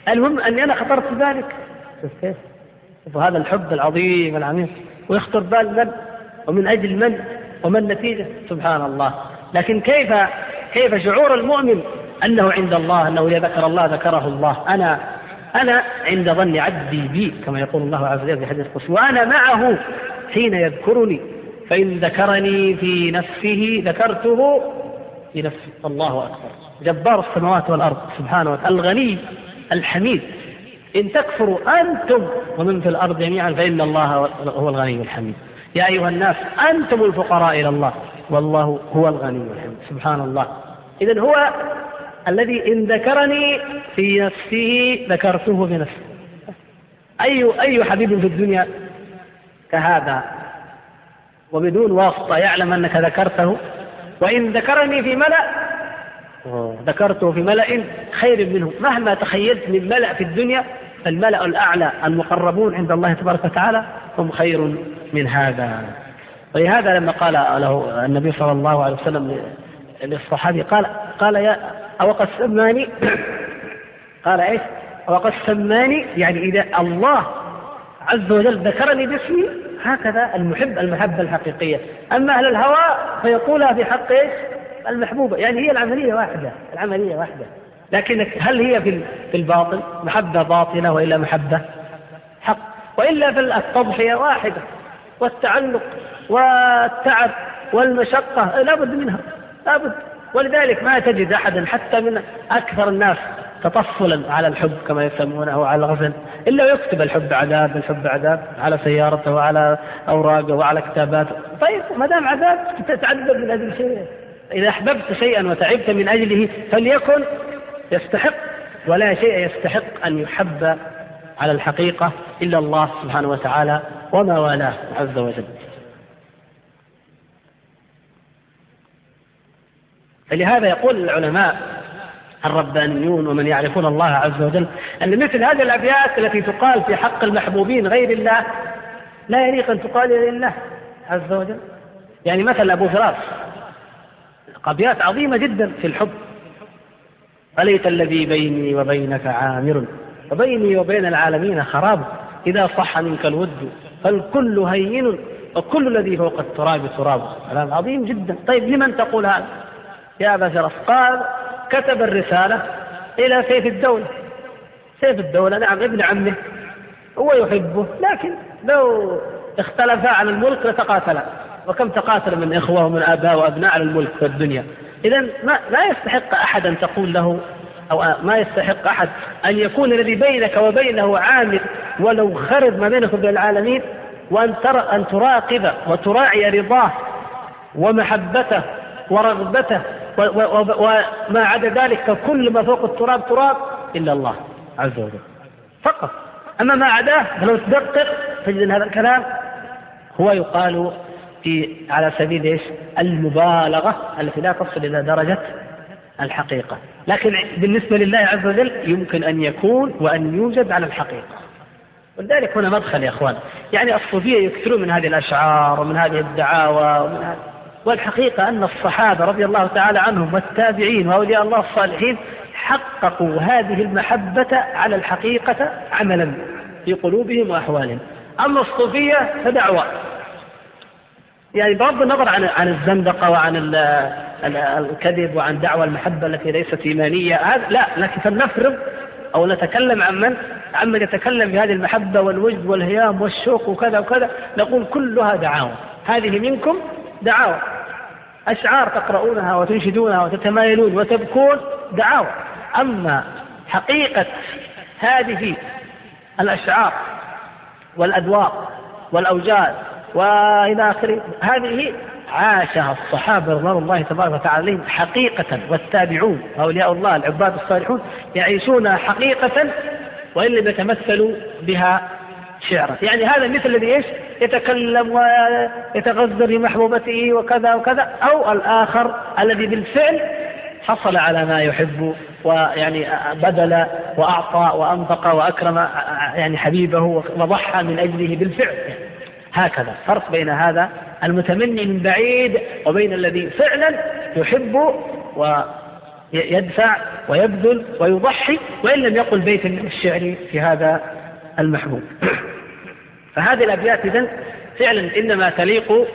المهم أني أنا خطرت ذلك. شوف كيف، وهذا الحب العظيم العميق، ويخطر بال من ومن أجل من وما النتيجة، سبحان الله. لكن كيف كيف شعور المؤمن أنه عند الله، أنه إذا ذكر الله ذكره الله. أنا أنا عند ظن عبدي بي كما يقول الله عز وجل في حديث القدسي، وأنا معه حين يذكرني، فإن ذكرني في نفسه ذكرته في نفسي. الله أكبر، جبار السماوات والأرض سبحانه وتعالى، الغني الحميد. إن تكفروا أنتم ومن في الأرض جميعا فإن الله هو الغني الحميد. يا أيها الناس أنتم الفقراء إلى الله والله هو الغني الحميد. سبحان الله. إذن هو الذي إن ذكرني في نفسه ذكرته في نفسي. أي أي حبيب في الدنيا كهذا وبدون واسطة يعلم أنك ذكرته؟ وإن ذكرني في ملأ ذكرته في ملأ خير منه. مهما تخيلت من ملأ في الدنيا، فالملأ الأعلى المقربون عند الله تبارك وتعالى هم خير من هذا. ولهذا لما قال له النبي صلى الله عليه وسلم للصحابي، قال قال يا أوقد سماني قال إيش؟ أوقد سماني، يعني إذا الله عز وجل ذكرني باسمي، هكذا المحب المحبة الحقيقية. أما أهل الهوى فيقولها في حق إيش؟ المحبوبة، يعني هي العملية واحدة، العملية واحدة. لكن هل هي في الباطل محبة باطلة وإلا محبة حق؟ وإلا في التضحية واحدة، والتعلق والتعب والمشقة لابد منها، لابد. ولذلك ما تجد أحدا حتى من أكثر الناس تطفلا على الحب كما يسمونه على الغزل إلا يكتب الحب عذاب، الحب عذاب على سيارته وعلى أوراقه وعلى كتاباته. طيب ما دام عذاب تتعذب من أجل شيء. إذا أحببت شيئا وتعبت من أجله فليكن يستحق، ولا شيء يستحق أن يحب على الحقيقة إلا الله سبحانه وتعالى وما والاه عز وجل. فلهذا يقول العلماء الربانيون ومن يعرفون الله عز وجل أن مثل هذه الأبيات التي تقال في حق المحبوبين غير الله لا يليق أن تقال لله عز وجل. يعني مثل أبو فراس، أبيات عظيمة جدا في الحب: أليت الذي بيني وبينك عامر وبيني وبين العالمين خراب، إذا صح منك الود فالكل هين وكل الذي فوق التراب تراب. كلام عظيم جدا. طيب لمن تقول هذا يا أبا شرف؟ قال: كتب الرسالة إلى سيف الدولة. سيف الدولة نعم ابن عمه، هو يحبه، لكن لو اختلفا عن الملك لتقاتلا، وكم تقاتل من إخوة ومن آباء وأبناء على الملك في الدنيا. إذن ما لا يستحق أحد أن تقول له، أو ما يستحق أحد أن يكون الذي بينك وبينه عامل ولو خرب ما بينك وبين العالمين، وأن ترى أن تراقب وتراعي رضاه ومحبته ورغبته وما عدا ذلك فكل ما فوق التراب تراب إلا الله عز وجل فقط. أما ما عداه فلو تدقق تجد أن هذا الكلام هو يقال في على سبيل إيش؟ المبالغة التي لا تصل إلى درجة الحقيقة. لكن بالنسبة لله عز وجل يمكن أن يكون وأن يوجد على الحقيقة. ولذلك هنا مدخل يا أخوان، يعني الصوفية يكثرون من هذه الأشعار ومن هذه الدعاوى ومن هذه، والحقيقة أن الصحابة رضي الله تعالى عنهم والتابعين وأولياء الله الصالحين حققوا هذه المحبة على الحقيقة عملا في قلوبهم وأحوالهم. أما الصوفية فدعوة، يعني بغض النظر عن عن الزندقة وعن الكذب وعن دعوى المحبة التي ليست إيمانية، هذا لا، لكن فلنفرض أو نتكلم عن من عمن يتكلم بهذه المحبة والوجد والهيام والشوق وكذا وكذا، نقول كلها دعاوى. هذه منكم دعاوى، أشعار تقرؤونها وتنشدونها وتتمايلون وتبكون، دعاوى. أما حقيقة هذه الأشعار والأدواء والأوجاد وإلى آخره، هذه عاشها الصحابة رضوان الله تبارك وتعالى عليهم حقيقة، والتابعون وأولياء الله العباد الصالحون يعيشونها حقيقة وإن لم يتمثلوا بها شعرا. يعني هذا مثل الذي إيش يتكلم ويتغذر بمحبوبته وكذا وكذا، أو الآخر الذي بالفعل حصل على ما يحب ويعني بذل وأعطى وأنفق وأكرم يعني حبيبه وضحى من أجله بالفعل. هكذا فرق بين هذا المتمني من بعيد وبين الذي فعلا يحب ويدفع ويبذل ويضحي، وإن لم يقل بيت من الشعر في هذا المحبوب. فهذه الأبيات إذن فعلا إنما تليق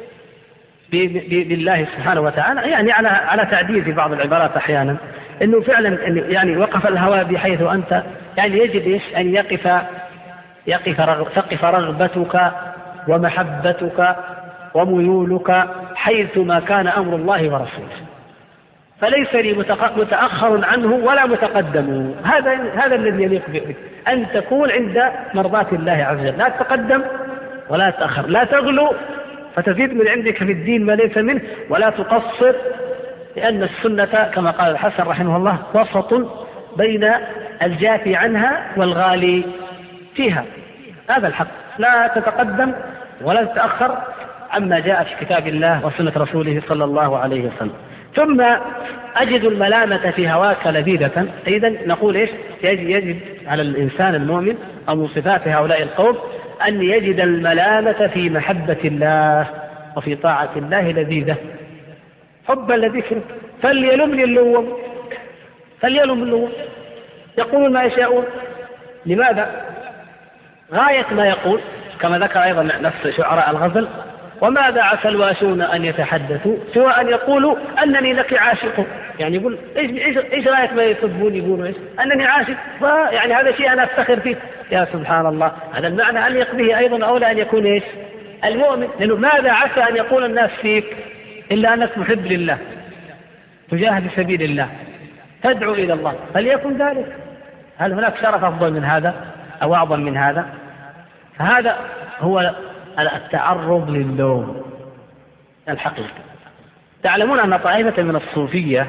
بالله سبحانه وتعالى، يعني على على تعديل في بعض العبارات أحيانا، إنه فعلا يعني وقف الهوى بحيث أنت، يعني يجب إيش أن يقف يقف رغب تقف رغبتك ومحبتك وميولك حيثما كان أمر الله ورسوله، فليس لي متأخر عنه ولا متقدم. هذا هذا الذي يليق بك، أن تكون عند مرضاة الله عز وجل، لا تتقدم ولا تأخر، لا تغلو فتزيد من عندك في الدين ما ليس منه، ولا تقصر، لأن السنة كما قال الحسن رحمه الله وسط بين الجافي عنها والغالي فيها. هذا الحق، لا تتقدم ولا تتأخر عما جاء في كتاب الله وسنة رسوله صلى الله عليه وسلم. ثم أجد الملامة في هواك لذيذة. إذا نقول إيش؟ يجب, يجب على الإنسان المؤمن أو من صفات هؤلاء القوم أن يجد الملامة في محبة الله وفي طاعة الله لذيذة، حبا لذكره، فليلم اللوم فليلم اللوم يقول ما يشاءون. لماذا؟ غاية ما يقول كما ذكر أيضا نفس شعراء الغزل: وماذا عسى الواشون أن يتحدثوا سوى أن يقولوا أنني لك عاشق. يعني يقول إيش إيش إيش غاية ما يصبون يقولوا إيش؟ أنني عاشق، يعني هذا شيء أنا أفتخر فيه. يا سبحان الله، هذا المعنى أليق به أيضا أولى أن يكون إيش؟ المؤمن، لأنه ماذا عسى أن يقول الناس فيك إلا أنك محب لله، تجاهد في سبيل الله، تدعو إلى الله، فليكن ذلك. هل هناك شرف أفضل من هذا أو أعظم من هذا؟ فهذا هو التعرض للوم الحقيقي. تعلمون أن طائفة من الصوفية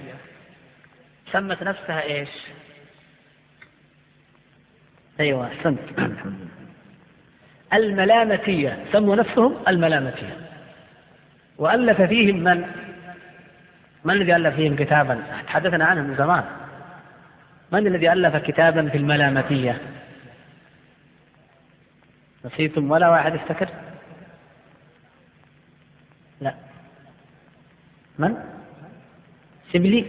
سمت نفسها إيش؟ أيوة أحسنت، الملامتية، سموا نفسهم الملامتية. وألف فيهم من؟ من الذي ألف فيهم كتابا؟ تحدثنا عنه من زمان. من الذي ألف كتابا في الملامتية؟ نسيتم ولا واحد يفتكر؟ لا. من؟ شبلي؟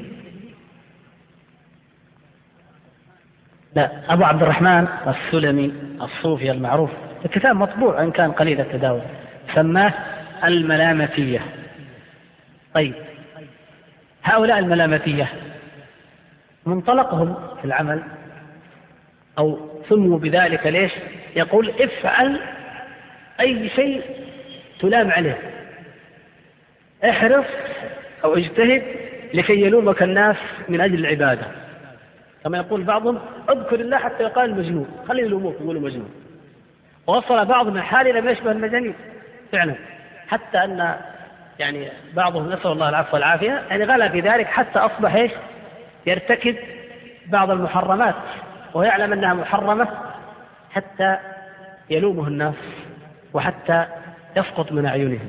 لا، أبو عبد الرحمن السلمي الصوفي المعروف، الكتاب مطبوع إن كان قليل التداول، سماه الملامتية. طيب، هؤلاء الملامتية منطلقهم في العمل أو سموا بذلك ليش؟ يقول افعل أي شيء تلام عليه، احرص أو اجتهد لكي يلومك الناس من أجل العبادة. كما يقول بعضهم: اذكر الله حتى يقال المجنون، خلي يلوموك يقولوا مجنون. ووصل بعضهم الحال إلى ما يشبه المجانين فعلا، حتى أن يعني بعضهم نسأل الله العفو والعافية يعني غلا في ذلك، حتى أصبح إيش؟ يرتكب بعض المحرمات ويعلم أنها محرمة حتى يلومه الناس وحتى يسقط من أعينهم.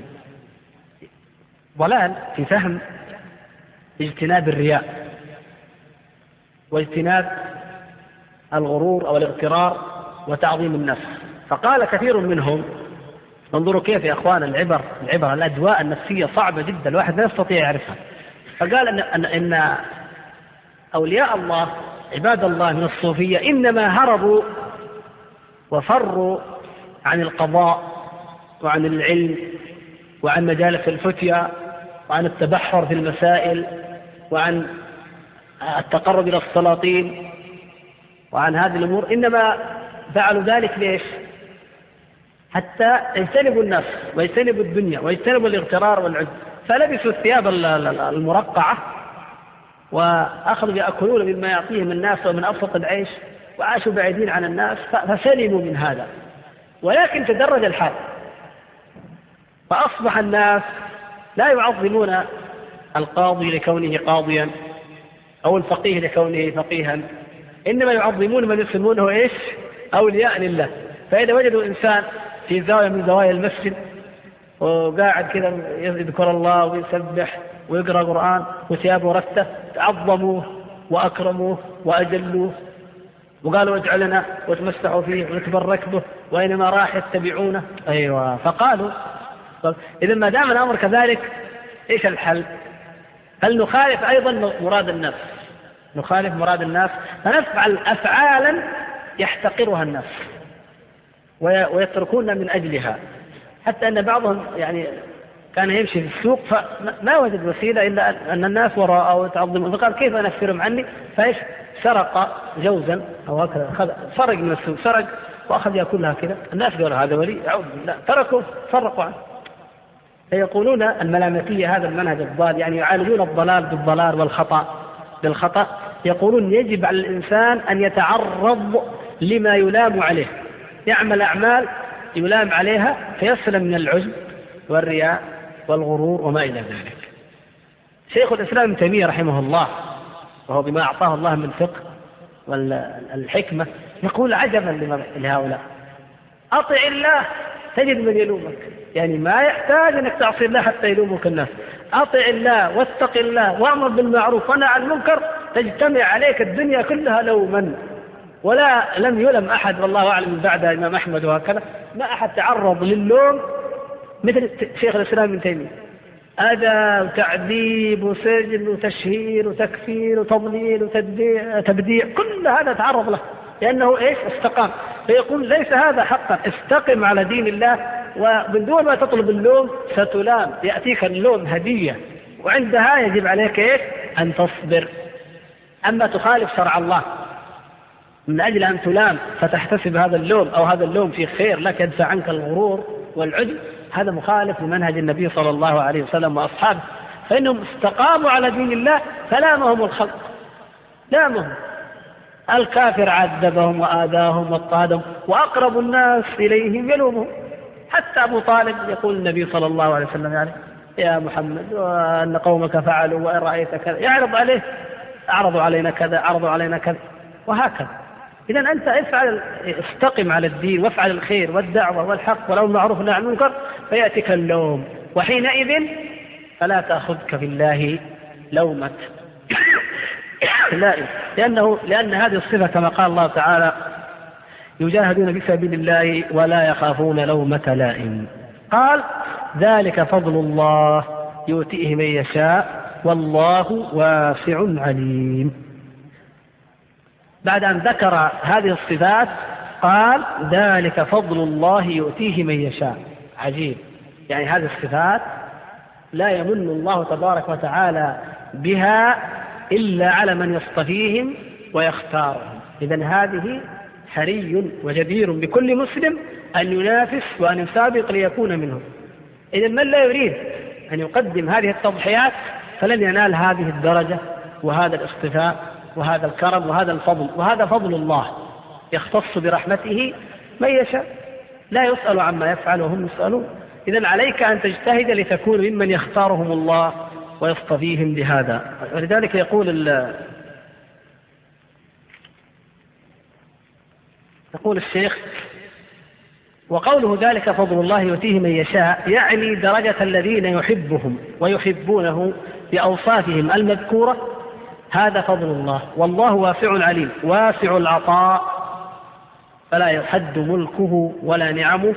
ضلال في فهم اجتناب الرياء واجتناب الغرور أو الاغترار وتعظيم النفس. فقال كثير منهم، انظروا كيف يا أخوان العبر العبر الأدواء النفسية صعبة جدا، الواحد لا يستطيع يعرفها. فقال أن, أن, إن أولياء الله عباد الله من الصوفية إنما هربوا وفروا عن القضاء وعن العلم وعن مجالس الفتيا وعن التبحر في المسائل وعن التقرب إلى السلاطين وعن هذه الأمور، إنما فعلوا ذلك ليش؟ حتى يجتنبوا الناس ويجتنبوا الدنيا ويجتنبوا الاغترار والعجب، فلبسوا الثياب المرقعة وأخذوا يأكلون مما يعطيهم الناس ومن أبسط العيش وعاشوا بعيدين عن الناس، فسلموا من هذا. ولكن تدرج الحال، فأصبح الناس لا يعظمون القاضي لكونه قاضيا أو الفقيه لكونه فقيها، إنما يعظمون من يسمونه إيش؟ أولياء لله. فإذا وجدوا إنسان في زاوية من زوايا المسجد وقاعد كذا يذكر الله ويسبح ويقرأ قرآن وثيابه رثة، عظموه وأكرموه وأجلوه وقالوا اجعلنا وتمسحوا فيه ونتبرك به وإنما راح يتبعونه. أيوة، فقالوا إذا ما دام الأمر كذلك إيش الحل؟ هل نخالف أيضا مراد النفس نخالف مراد الناس، فنفعل أفعالا يحتقرها الناس ويتركون من أجلها، حتى أن بعضهم يعني كان يمشي في السوق فما وجد وسيلة إلا أن الناس وراءه وتعظمون، فقال كيف أنفرهم عني؟ فإيش؟ سرق جوزا أو هكذا، سرق من السوق، سرق وأخذ يأكلها كذا. الناس قالوا هذا ولي، أعوذ بالله، تركوا فرقوا عنه. فيقولون الملامتية هذا المنهج الضال، يعني يعالجون الضلال بالضلال والخطأ بالخطأ. يقولون يجب على الإنسان أن يتعرض لما يلام عليه، يعمل أعمال يلام عليها فيسلم من العجب والرياء والغرور وما إلى ذلك. شيخ الإسلام ابن تيمية رحمه الله، وهو بما أعطاه الله من فقه والحكمة، يقول عجبا لهؤلاء، أطع الله تجد من يلومك، يعني ما يحتاج أنك تعصي الله حتى يلومك الناس. أطع الله واتق الله وأمر بالمعروف ونهى عن المنكر، تجتمع عليك الدنيا كلها لوما، ولا لم يلم أحد والله أعلم بعد الإمام أحمد وهكذا، ما أحد تعرض للوم مثل شيخ الإسلام ابن تيمية. أذى وتعذيب وسجن وتشهير وتكفير وتضليل وتبديع، كل هذا تعرض له لأنه إيش؟ استقام. فيقول ليس هذا حقا، استقم على دين الله، ومن دون ما تطلب اللوم ستلام، يأتيك اللوم هدية، وعندها يجب عليك إيش؟ أن تصبر. أما تخالف شرع الله من أجل أن تلام فتحتسب هذا اللوم أو هذا اللوم في خير لك يدفع عنك الغرور والعجب، هذا مخالف لمنهج النبي صلى الله عليه وسلم وأصحابه، فإنهم استقاموا على دين الله فلامهم الخلق، لامهم الكافر عذبهم وآذاهم واضطهدهم، وأقرب الناس إليهم يلومهم. حتى أبو طالب يقول النبي صلى الله عليه وسلم يعني يا محمد وأن قومك فعلوا وإن رأيت كذا، يعرض عليه، أعرضوا علينا كذا، أعرضوا علينا كذا، وهكذا. إذا أنت افعل، استقم على الدين وافعل الخير والدعوة والحق ولو معروف نهي عن المنكر، فيأتيك اللوم، وحينئذ فلا تأخذك في الله لومة لائم، لأنه لأن هذه الصفة كما قال الله تعالى يجاهدون في سبيل الله ولا يخافون لومة لائم. قال ذلك فضل الله يؤتيه من يشاء والله واسع عليم. بعد أن ذكر هذه الصفات قال ذلك فضل الله يؤتيه من يشاء. عجيب، يعني هذه الصفات لا يمن الله تبارك وتعالى بها إلا على من يصطفيهم ويختارهم. إذن هذه حري وجدير بكل مسلم أن ينافس وأن يسابق ليكون منهم. إذن من لا يريد أن يقدم هذه التضحيات فلن ينال هذه الدرجة وهذا الاصطفاء وهذا الكرم وهذا الفضل، وهذا فضل الله يختص برحمته من يشاء، لا يسأل عما يفعل وهم يسألون. إذن عليك أن تجتهد لتكون ممن يختارهم الله ويصطفيهم بهذا. ولذلك يقول يقول الشيخ وقوله ذلك فضل الله يؤتيه من يشاء يعني درجة الذين يحبهم ويحبونه بأوصافهم المذكورة، هذا فضل الله. والله واسع عليم، واسع العطاء فلا يحد ملكه ولا نعمه،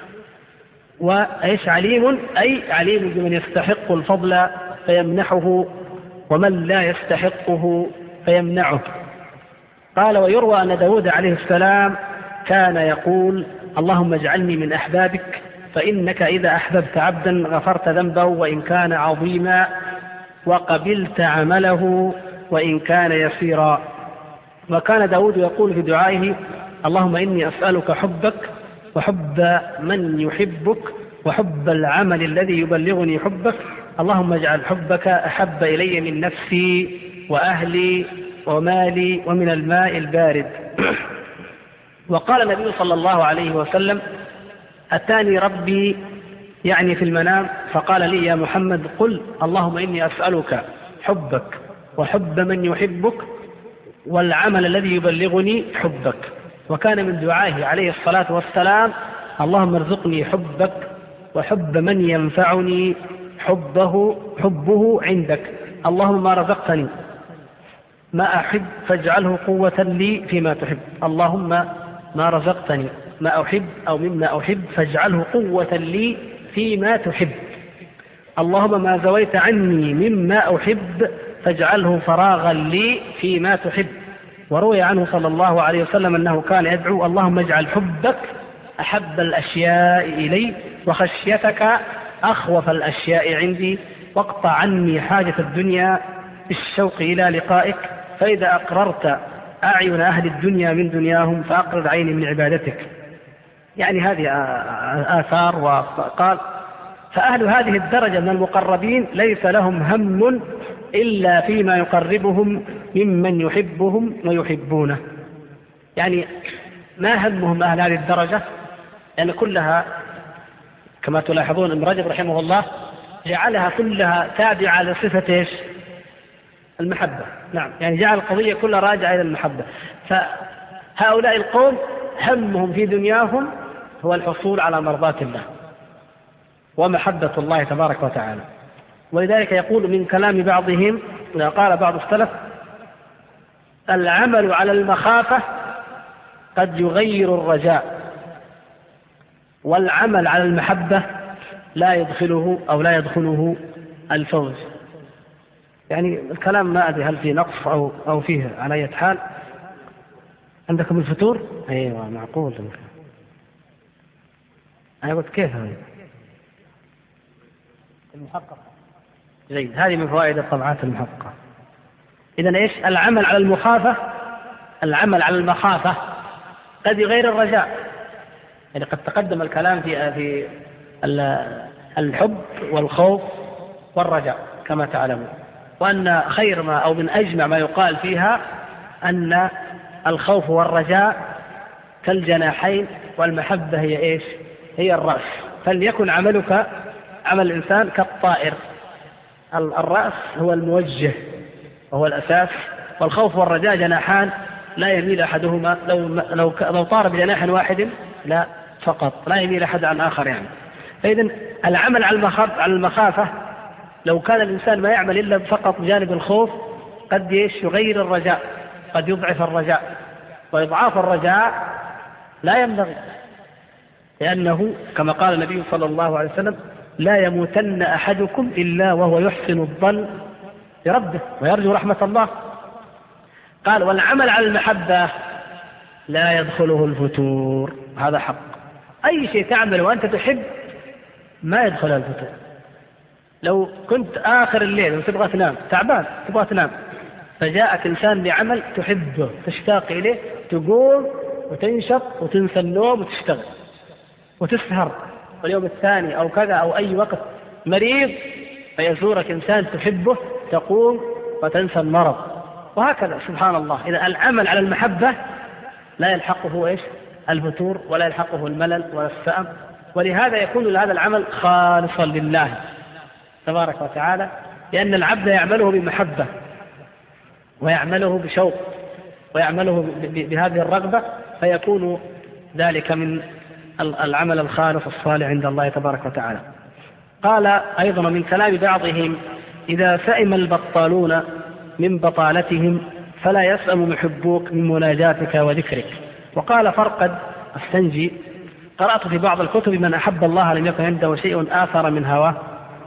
وإيش عليم أي عليم بمن يستحق الفضل فيمنحه ومن لا يستحقه فيمنعه. قال ويروى أن داود عليه السلام كان يقول اللهم اجعلني من أحبابك فإنك إذا أحببت عبدا غفرت ذنبه وإن كان عظيما وقبلت عمله وإن كان يسيرا. وكان داود يقول في دعائه اللهم إني أسألك حبك وحب من يحبك وحب العمل الذي يبلغني حبك، اللهم اجعل حبك أحب إلي من نفسي وأهلي ومالي ومن الماء البارد. وقال النبي صلى الله عليه وسلم أتاني ربي يعني في المنام فقال لي يا محمد قل اللهم إني أسألك حبك وحب من يحبك والعمل الذي يبلغني حبك. وكان من دعائه عليه الصلاة والسلام اللهم ارزقني حبك وحب من ينفعني حبه حبه عندك، اللهم ما رزقتني ما أحب فاجعله قوة لي فيما تحب، اللهم ما رزقتني ما أحب أو مما أحب فاجعله قوة لي فيما تحب، اللهم ما زويت عني مما أحب فاجعله فراغا لي فيما تحب. وروي عنه صلى الله عليه وسلم أنه كان يدعو اللهم اجعل حبك أحب الأشياء إلي وخشيتك أخوف الأشياء عندي واقطع عني حاجة الدنيا بالشوق إلى لقائك، فإذا أقررت أعين أهل الدنيا من دنياهم فأقرر عيني من عبادتك. يعني هذه آثار. وقال فأهل هذه الدرجة من المقربين ليس لهم هم إلا فيما يقربهم ممن يحبهم ويحبونه. يعني ما همهم أهل هذه الدرجة، يعني كلها كما تلاحظون ابن رجب رحمه الله جعلها كلها تابعة لصفة إيش؟ المحبة. نعم، يعني جعل القضية كلها راجعة إلى المحبة. فهؤلاء القوم همهم في دنياهم هو الحصول على مرضاة الله ومحبة الله تبارك وتعالى. ولذلك يقول من كلام بعضهم، قال بعض السلف: العمل على المخافة قد يغير الرجاء، والعمل على المحبة لا يدخله أو لا يدخله الفوز. يعني الكلام ما أدري هل فيه نقص أو أو فيه على أي حال. عندكم الفتور؟ أيوة معقول. أنا قلت كيف هذه المحققة؟ جيد، هذه من فوائد الطبعات المحققة. إذن إيش؟ العمل على المخافة، العمل على المخافة قد يغير الرجاء. يعني قد تقدم الكلام في في الحب والخوف والرجاء كما تعلمون، وأن خير ما أو من أجمع ما يقال فيها أن الخوف والرجاء كالجناحين، والمحبة هي إيش؟ هي الرأس. فليكن عملك عمل الإنسان كالطائر، الرأس هو الموجه وهو الأساس، والخوف والرجاء جناحان لا يميل أحدهما، لو, لو, لو طار بجناح واحد لا فقط، لا يميل أحد عن آخر. يعني فإذن العمل على المخافة لو كان الإنسان ما يعمل إلا فقط بجانب الخوف قد يغير الرجاء، قد يضعف الرجاء، وإضعاف الرجاء لا ينبغي، لأنه كما قال النبي صلى الله عليه وسلم: لا يموتن أحدكم إلا وهو يحسن الظن بربه ويرجو رحمة الله. قال: والعمل على المحبة لا يدخله الفتور. هذا حق، أي شيء تعمل وأنت تحب ما يدخل الفتور. لو كنت آخر الليل وتبغى تنام تعبان تبغى تنام، فجاءك إنسان بعمل تحبه تشتاق إليه، تقوم وتنشط وتنسى النوم وتشتغل وتسهر، واليوم الثاني أو كذا أو أي وقت مريض فيزورك إنسان تحبه تقوم وتنسى المرض، وهكذا سبحان الله. إذا العمل على المحبة لا يلحقه إيش؟ الفتور، ولا يلحقه الملل ولا السأم، ولهذا يكون هذا العمل خالصا لله تبارك وتعالى، لأن العبد يعمله بمحبة ويعمله بشوق ويعمله بهذه الرغبة، فيكون ذلك من العمل الخالص الصالح عند الله تبارك وتعالى. قال أيضا من كلام بعضهم: إذا سئم البطالون من بطالتهم فلا يسأم محبوك من مناجاتك وذكرك. وقال فرقد السنجي: قرأت في بعض الكتب: من أحب الله لم يكن عنده شيء آثر من هواه.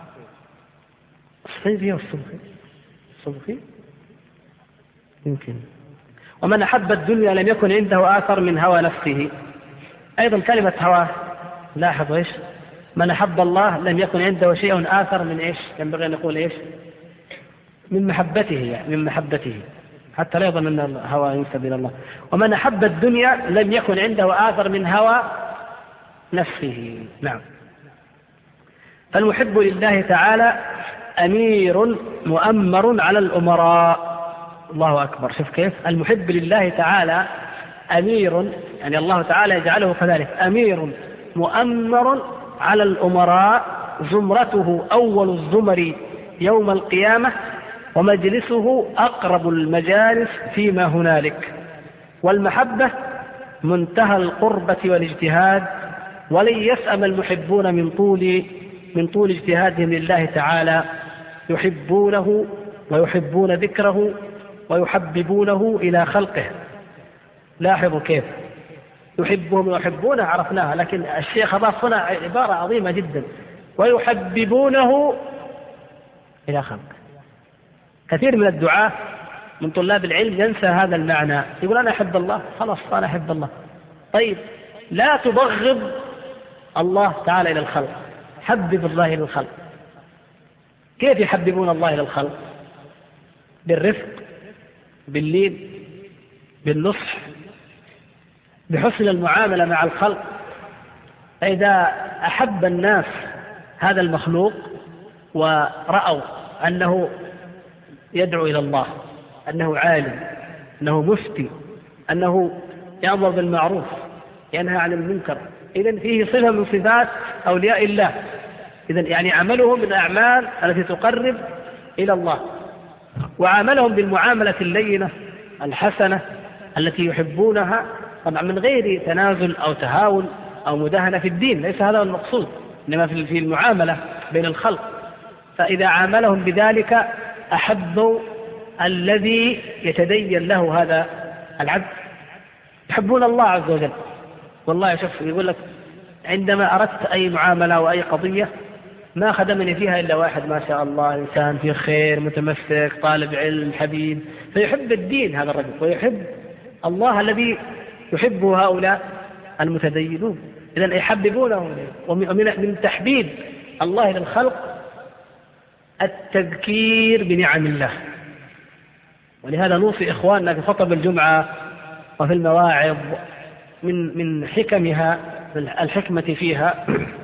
السنجي والصبحي الصبحي يمكن. ومن أحب الدنيا لم يكن عنده آثر من هوى نفسه. أيضا كلمة هواه لاحظ إيش؟ من أحب الله لم يكن عنده شيء آثر من إيش؟ ينبغي أن نقول إيش؟ من محبته، يعني من محبته، حتى لا يظن أن الهوى ينسب إلى الله. ومن أحب الدنيا لم يكن عنده آثر من هوى نفسه. نعم. فالمحب لله تعالى أمير مؤمر على الأمراء. الله أكبر، شوف كيف المحب لله تعالى أمير، يعني الله تعالى يجعله كذلك أمير مؤمر على الأمراء، زمرته أول الزمر يوم القيامة، ومجلسه أقرب المجالس فيما هنالك. والمحبة منتهى القربة والاجتهاد، ولن يسأم المحبون من طول من طول اجتهادهم لله تعالى، يحبونه ويحبون ذكره ويحببونه إلى خلقه. لاحظوا كيف يحبهم ويحبونه عرفناها، لكن الشيخ أضاف هنا عبارة عظيمة جدا: ويحببونه إلى خلقه. كثير من الدعاة من طلاب العلم ينسى هذا المعنى، يقول أنا أحب الله، خلاص أنا أحب الله. طيب لا تبغض الله تعالى إلى الخلق، حبب الله إلى الخلق. كيف يحببون الله إلى الخلق؟ بالرفق، باللين، بالنصح، بحسن المعاملة مع الخلق. فإذا أحب الناس هذا المخلوق ورأوا أنه يدعو إلى الله، أنه عالم، أنه مفتي، أنه يأمر بالمعروف، ينهى عن المنكر، إذن فيه صفة من صفات أولياء الله. إذن يعني عملهم من الأعمال التي تقرب إلى الله، وعاملهم بالمعاملة اللينة الحسنة التي يحبونها، طبعا من غير تنازل أو تهاون أو مداهنة في الدين، ليس هذا المقصود، إنما في المعاملة بين الخلق. فإذا عاملهم بذلك أحبوا الذي يتدين له هذا العبد، يحبون الله عز وجل. والله شوف يقول لك عندما أردت أي معاملة وأي قضية ما خدمني فيها إلا واحد ما شاء الله إنسان في خير، متمسك، طالب علم، حبيب، فيحب الدين هذا الرجل ويحب الله الذي يحبه هؤلاء المتدينون. إذن يحببونه. ومن تحبيب الله للخلق التذكير بنعم الله. ولهذا نوصي إخواننا في خطب الجمعة وفي المواعظ من من حكمها، الحكمة فيها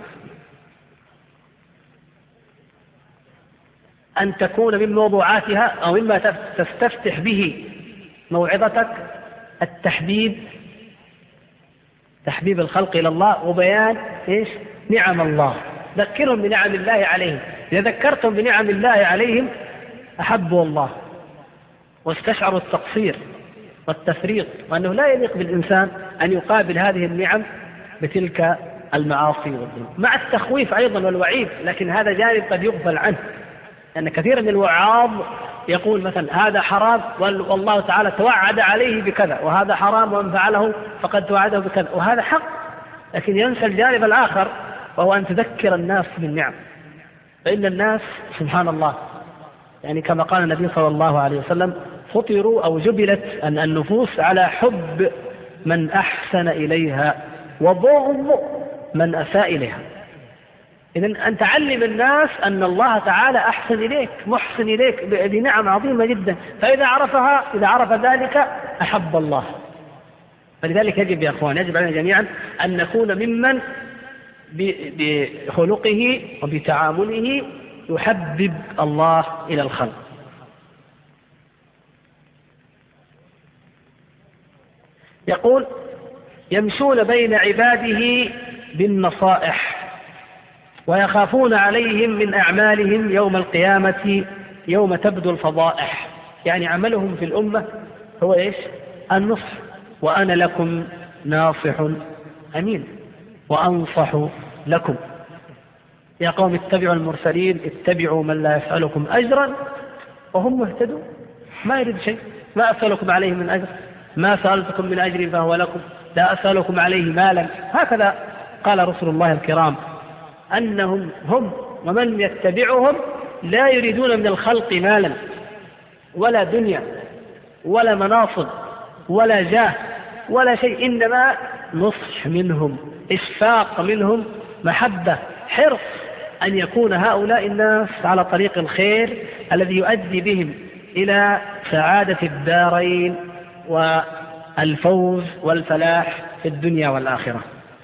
أن تكون من موضوعاتها أو مما تستفتح به موعظتك التحبيب، تحبيب الخلق إلى الله، وبيان إيش؟ نعم الله. ذكرهم بنعم الله عليهم. إذا ذكرتم بنعم الله عليهم أحبوا الله واستشعروا التقصير والتفريط، وأنه لا يليق بالإنسان أن يقابل هذه النعم بتلك المعاصي والذنوب، مع التخويف أيضا والوعيد. لكن هذا جانب قد يغفل عنه، لأن كثير من الوعاظ يقول مثلا هذا حرام والله تعالى توعد عليه بكذا، وهذا حرام ومن فعله فقد توعده بكذا، وهذا حق، لكن ينسى الجانب الآخر وهو أن تذكر الناس بالنعم. فإن الناس سبحان الله يعني كما قال النبي صلى الله عليه وسلم فطروا أو جبلت أن النفوس على حب من أحسن إليها وبغض من أساء إليها. إذن أن تعلم الناس أن الله تعالى أحسن إليك، محسن إليك بنعم عظيمة جدا، فإذا عرفها إذا عرف ذلك أحب الله. فلذلك يجب يا أخوان، يجب علينا جميعا أن نكون ممن بخلقه وبتعامله يحبب الله إلى الخلق. يقول يمشون بين عباده بالنصائح ويخافون عليهم من أعمالهم يوم القيامة يوم تبدو الفضائح. يعني عملهم في الأمة هو إيش؟ النصح. وأنا لكم ناصح أمين وأنصح لكم يا قوم اتبعوا المرسلين اتبعوا من لا يسألكم أجرا وهم مهتدون. ما يريد شيء، ما أسألكم عليه من أجر، ما سألتكم من أجر فهو لكم، لا أسألكم عليه مالا. هكذا قال رسول الله الكرام أنهم هم ومن يتبعهم لا يريدون من الخلق مالا ولا دنيا ولا مناصب ولا جاه ولا شيء، إنما نصح منهم، إشفاق منهم، محبة، حرص أن يكون هؤلاء الناس على طريق الخير الذي يؤدي بهم إلى سعادة الدارين والفوز والفلاح في الدنيا والآخرة.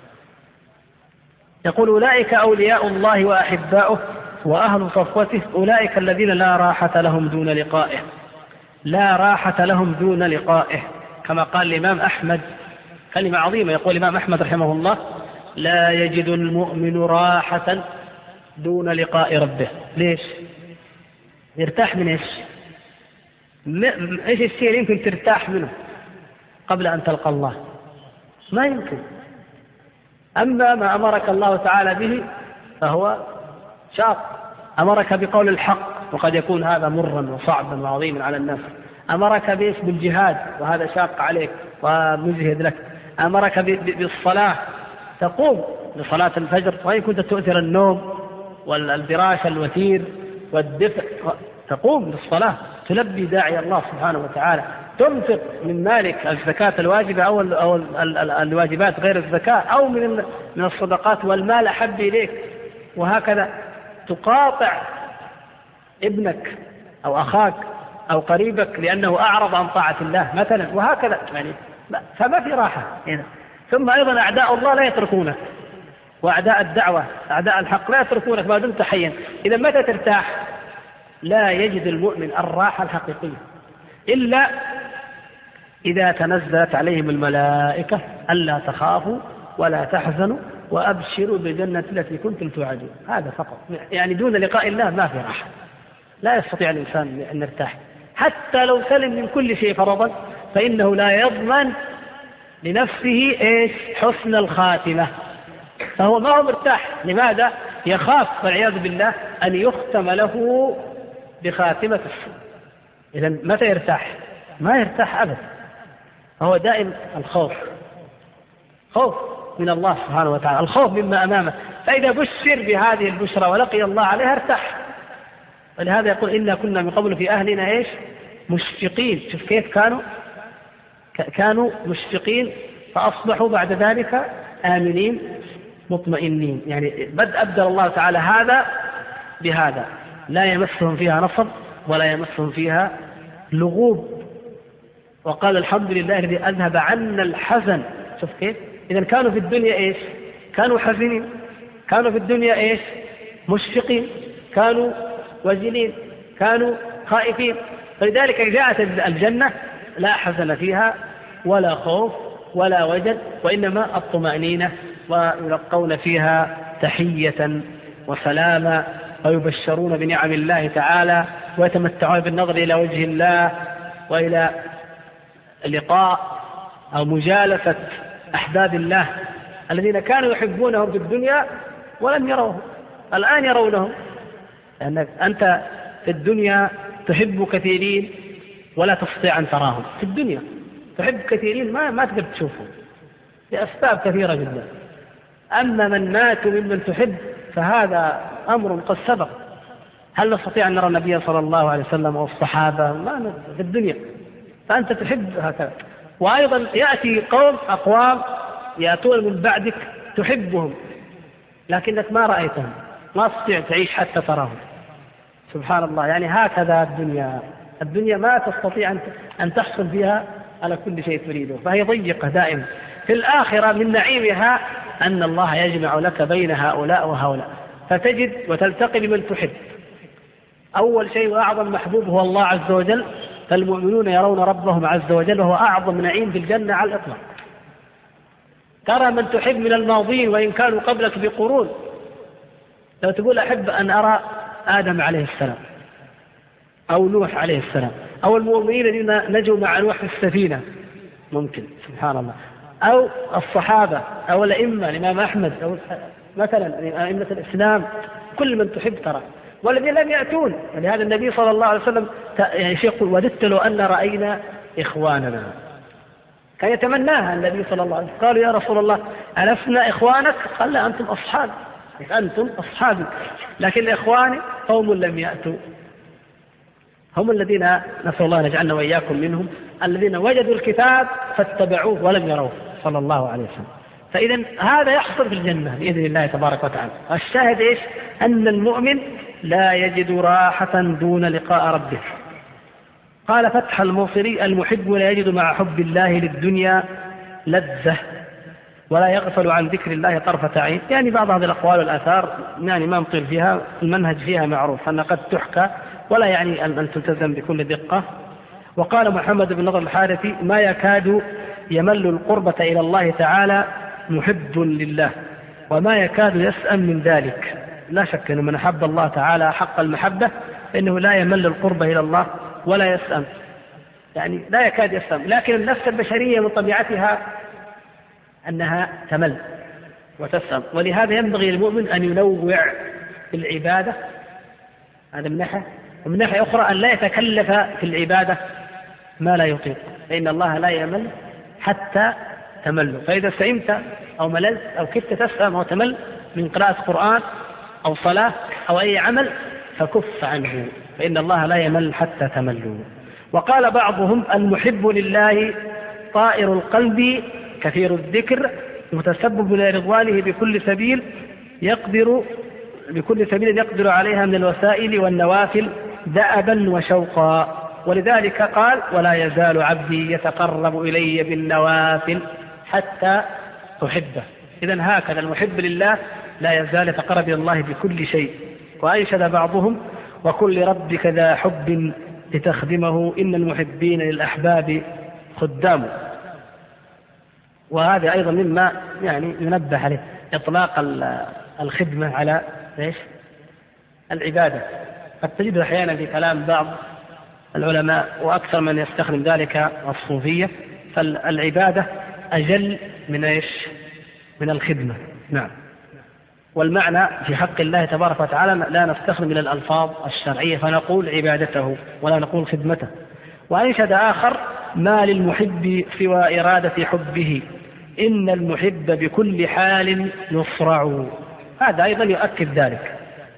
يقول أولئك أولياء الله وأحباؤه وأهل صفوته أولئك الذين لا راحة لهم دون لقائه، لا راحة لهم دون لقائه، كما قال الإمام أحمد كلمة عظيمة. يقول الإمام أحمد رحمه الله لا يجد المؤمن راحة دون لقاء ربه. ليش؟ يرتاح من إيش؟ إيش الشيء اللي يمكن ترتاح منه قبل أن تلقى الله؟ ما يمكن. أما ما أمرك الله تعالى به فهو شاق. أمرك بقول الحق وقد يكون هذا مرا وصعبا وعظيما على الناس. أمرك بإيش؟ بالجهاد وهذا شاق عليك ومجهد لك. أمرك بالصلاة تقوم لصلاة الفجر وإن كنت تؤثر النوم والفراش الوثير والدفء تقوم للصلاة تلبي داعي الله سبحانه وتعالى، تنفق من مالك الزكاة الواجبة أو أو الواجبات غير الزكاة أو من من الصدقات والمال أحب إليك، وهكذا تقاطع ابنك أو أخاك أو قريبك لأنه أعرض عن طاعة الله مثلا، وهكذا يعني فما في راحة هنا. ثم أيضا أعداء الله لا يتركونك، وأعداء الدعوة أعداء الحق لا يتركونك ما دمت حيا. إذا متى ترتاح؟ لا يجد المؤمن الراحة الحقيقية إلا إذا تنزلت عليهم الملائكة ألا تخافوا ولا تحزنوا وأبشروا بالجنة التي كنتم توعدون. هذا فقط، يعني دون لقاء الله ما في راحة، لا يستطيع الإنسان أن يرتاح حتى لو سلم من كل شيء فرضا، فإنه لا يضمن لنفسه إيش؟ حسن الخاتمة، فهو ما هو مرتاح. لماذا؟ يخاف والعياذ بالله أن يختم له بخاتمة السوء. إذا متى يرتاح؟ ما يرتاح أبدا، هو دائم الخوف، خوف من الله سبحانه وتعالى، الخوف مما أمامه. فإذا بشر بهذه البشرى ولقي الله عليها ارتاح. ولهذا يقول إنا كنا من قبل في أهلنا إيش؟ مشفقين. شوف كيف كانوا كانوا مشفقين فأصبحوا بعد ذلك آمنين مطمئنين. يعني بد أبدل الله تعالى هذا بهذا، لا يمسهم فيها نصب ولا يمسهم فيها لغوب. وقال الحمد لله الذي أذهب عنا الحزن. شوف كيف؟ إذا كانوا في الدنيا إيش؟ كانوا حزينين، كانوا في الدنيا إيش؟ مشفقين، كانوا وجلين، كانوا خائفين. فلذلك جاءت الجنة لا حزن فيها ولا خوف ولا وجد، وإنما الطمأنينة، ويلقون فيها تحية وسلاما، ويبشرون بنعم الله تعالى، ويتمتعون بالنظر إلى وجه الله وإلى اللقاء أو مجالسة أحباب الله الذين كانوا يحبونهم في الدنيا ولم يروهم، الآن يرونهم. لأنك أنت في الدنيا تحب كثيرين ولا تستطيع أن تراهم. في الدنيا تحب كثيرين ما ما تقدر تشوفهم لأسباب كثيرة جدا. أما من مات ممن تحب فهذا أمر قد سبق. هل نستطيع أن نرى النبي صلى الله عليه وسلم والصحابة؟ ما في الدنيا. فأنت تحب هكذا. وأيضا يأتي قوم أقوام يأتون من بعدك تحبهم لكنك ما رأيتهم، ما تستطيع تعيش حتى تراهم. سبحان الله. يعني هكذا الدنيا الدنيا ما تستطيع أن تحصل فيها على كل شيء تريده، فهي ضيقة دائما. في الآخرة من نعيمها أن الله يجمع لك بين هؤلاء وهؤلاء، فتجد وتلتقي بمن تحب. أول شيء وأعظم محبوب هو الله عز وجل، فالمؤمنون يرون ربهم عز وجل، وهو أعظم نعيم في الجنة على الإطلاق. ترى من تحب من الماضين وإن كانوا قبلك بقرون. لو تقول أحب أن أرى آدم عليه السلام أو نوح عليه السلام أو المؤمنين الذين نجوا مع نوح في السفينة، ممكن. سبحان الله. أو الصحابة أو الأئمة، الإمام أحمد أو مثلا أئمة الإسلام، كل من تحب ترى. والذين لم يأتون، ولهذا النبي صلى الله عليه وسلم يقول وددت لو أن رأينا إخواننا. كان يتمناها النبي صلى الله عليه وسلم. قالوا يا رسول الله ألسنا إخوانك؟ قال لا، أنتم أصحابي، أنتم أصحابي، لكن إخواني قوم لم يأتوا، هم الذين نسأل الله نجعلنا وإياكم منهم، الذين وجدوا الكتاب فاتبعوه ولم يروه صلى الله عليه وسلم. فإذا هذا يحصل في الجنة بإذن الله تبارك وتعالى. الشاهد إيش؟ أن المؤمن لا يجد راحة دون لقاء ربه. قال فتح الموصلي المحب لا يجد مع حب الله للدنيا لذة ولا يغفل عن ذكر الله طرفة عين. يعني بعض هذه الأقوال والآثار يعني ما نطيل فيها، المنهج فيها معروف أن قد تحكى ولا يعني أن تلتزم بكل دقة. وقال محمد بن نضر الحارثي ما يكاد يمل القربة إلى الله تعالى محب لله وما يكاد يسأم من ذلك. لا شك أن من أحب الله تعالى حق المحبة فإنه لا يمل القربة إلى الله ولا يسأم، يعني لا يكاد يسأم. لكن النفس البشرية من طبيعتها أنها تمل وتسأم، ولهذا ينبغي للمؤمن أن ينوع في العبادة، هذا من ناحية. ومن ناحية أخرى أن لا يتكلف في العبادة ما لا يطيق، فإن الله لا يمل حتى تمل. فإذا سئمت أو مللت أو كدت تسأم أو تمل من قراءة قرآن أو صلاة أو أي عمل فكف عنه فإن الله لا يمل حتى تملوا. وقال بعضهم المحب لله طائر القلب كثير الذكر متسبب لرضوانه بكل سبيل يقدر بكل سبيل يقدر عليها من الوسائل والنوافل دأبا وشوقا. ولذلك قال ولا يزال عبدي يتقرب إلي بالنوافل حتى أحبه. إذن هكذا المحب لله لا يزال يتقرب إلى الله بكل شيء. وأنشد بعضهم وكن لربك ذا حب لتخدمه إن المحبين للأحباب خدام. وهذا أيضا مما يعني ينبه عليه إطلاق الخدمة على إيش؟ العبادة. قد تجد أحيانا في كلام بعض العلماء وأكثر من يستخدم ذلك الصوفية فالعبادة أجل من إيش؟ من الخدمة. نعم. والمعنى في حق الله تبارك وتعالى لا نستخدم من الألفاظ الشرعية فنقول عبادته ولا نقول خدمته. وأنشد آخر ما للمحب سوى إرادة حبه إن المحب بكل حال يصرع. هذا أيضا يؤكد ذلك.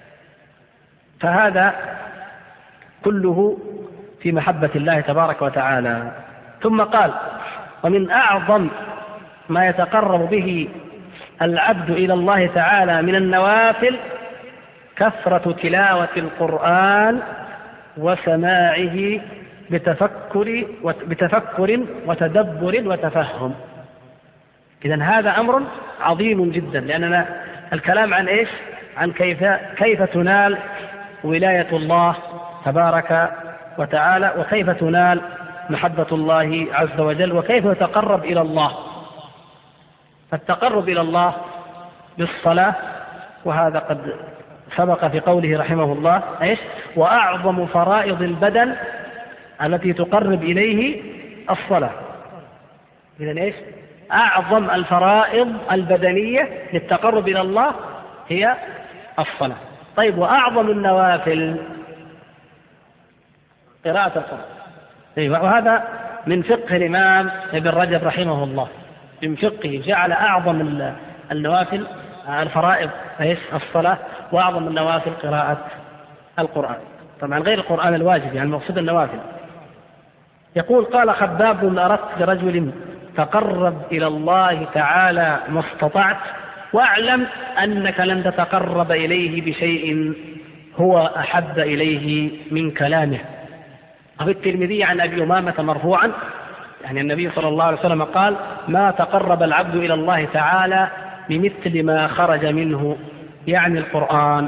فهذا كله في محبة الله تبارك وتعالى. ثم قال ومن أعظم ما يتقرب به العبد إلى الله تعالى من النوافل كثرة تلاوة القرآن وسماعه بتفكر بتفكر وتدبر وتفهم. إذن هذا أمر عظيم جدا لأننا الكلام عن إيش؟ عن كيف كيف تنال ولاية الله تبارك وتعالى وكيف تنال محبة الله عز وجل وكيف يتقرب إلى الله. فالتقرب إلى الله بالصلاة وهذا قد سبق في قوله رحمه الله إيش؟ وأعظم فرائض البدن التي تقرب إليه الصلاة. إذن إيش؟ أعظم الفرائض البدنية للتقرب إلى الله هي الصلاة. طيب وأعظم النوافل قراءة القرآن. طيب وهذا من فقه الإمام ابن رجب رحمه الله. من فقه جعل أعظم النوافل الفرائض إيش؟ الصلاة وأعظم النوافل قراءة القرآن. طبعا غير القرآن الواجب يعني المقصود النوافل. يقول قال خباب أردت لرجل تقرب إلى الله تعالى ما استطعت واعلم أنك لن تتقرب إليه بشيء هو أحب إليه من كلامه. وفي الترمذي عن أبي أمامة مرفوعا يعني النبي صلى الله عليه وسلم قال ما تقرب العبد إلى الله تعالى بمثل ما خرج منه يعني القرآن.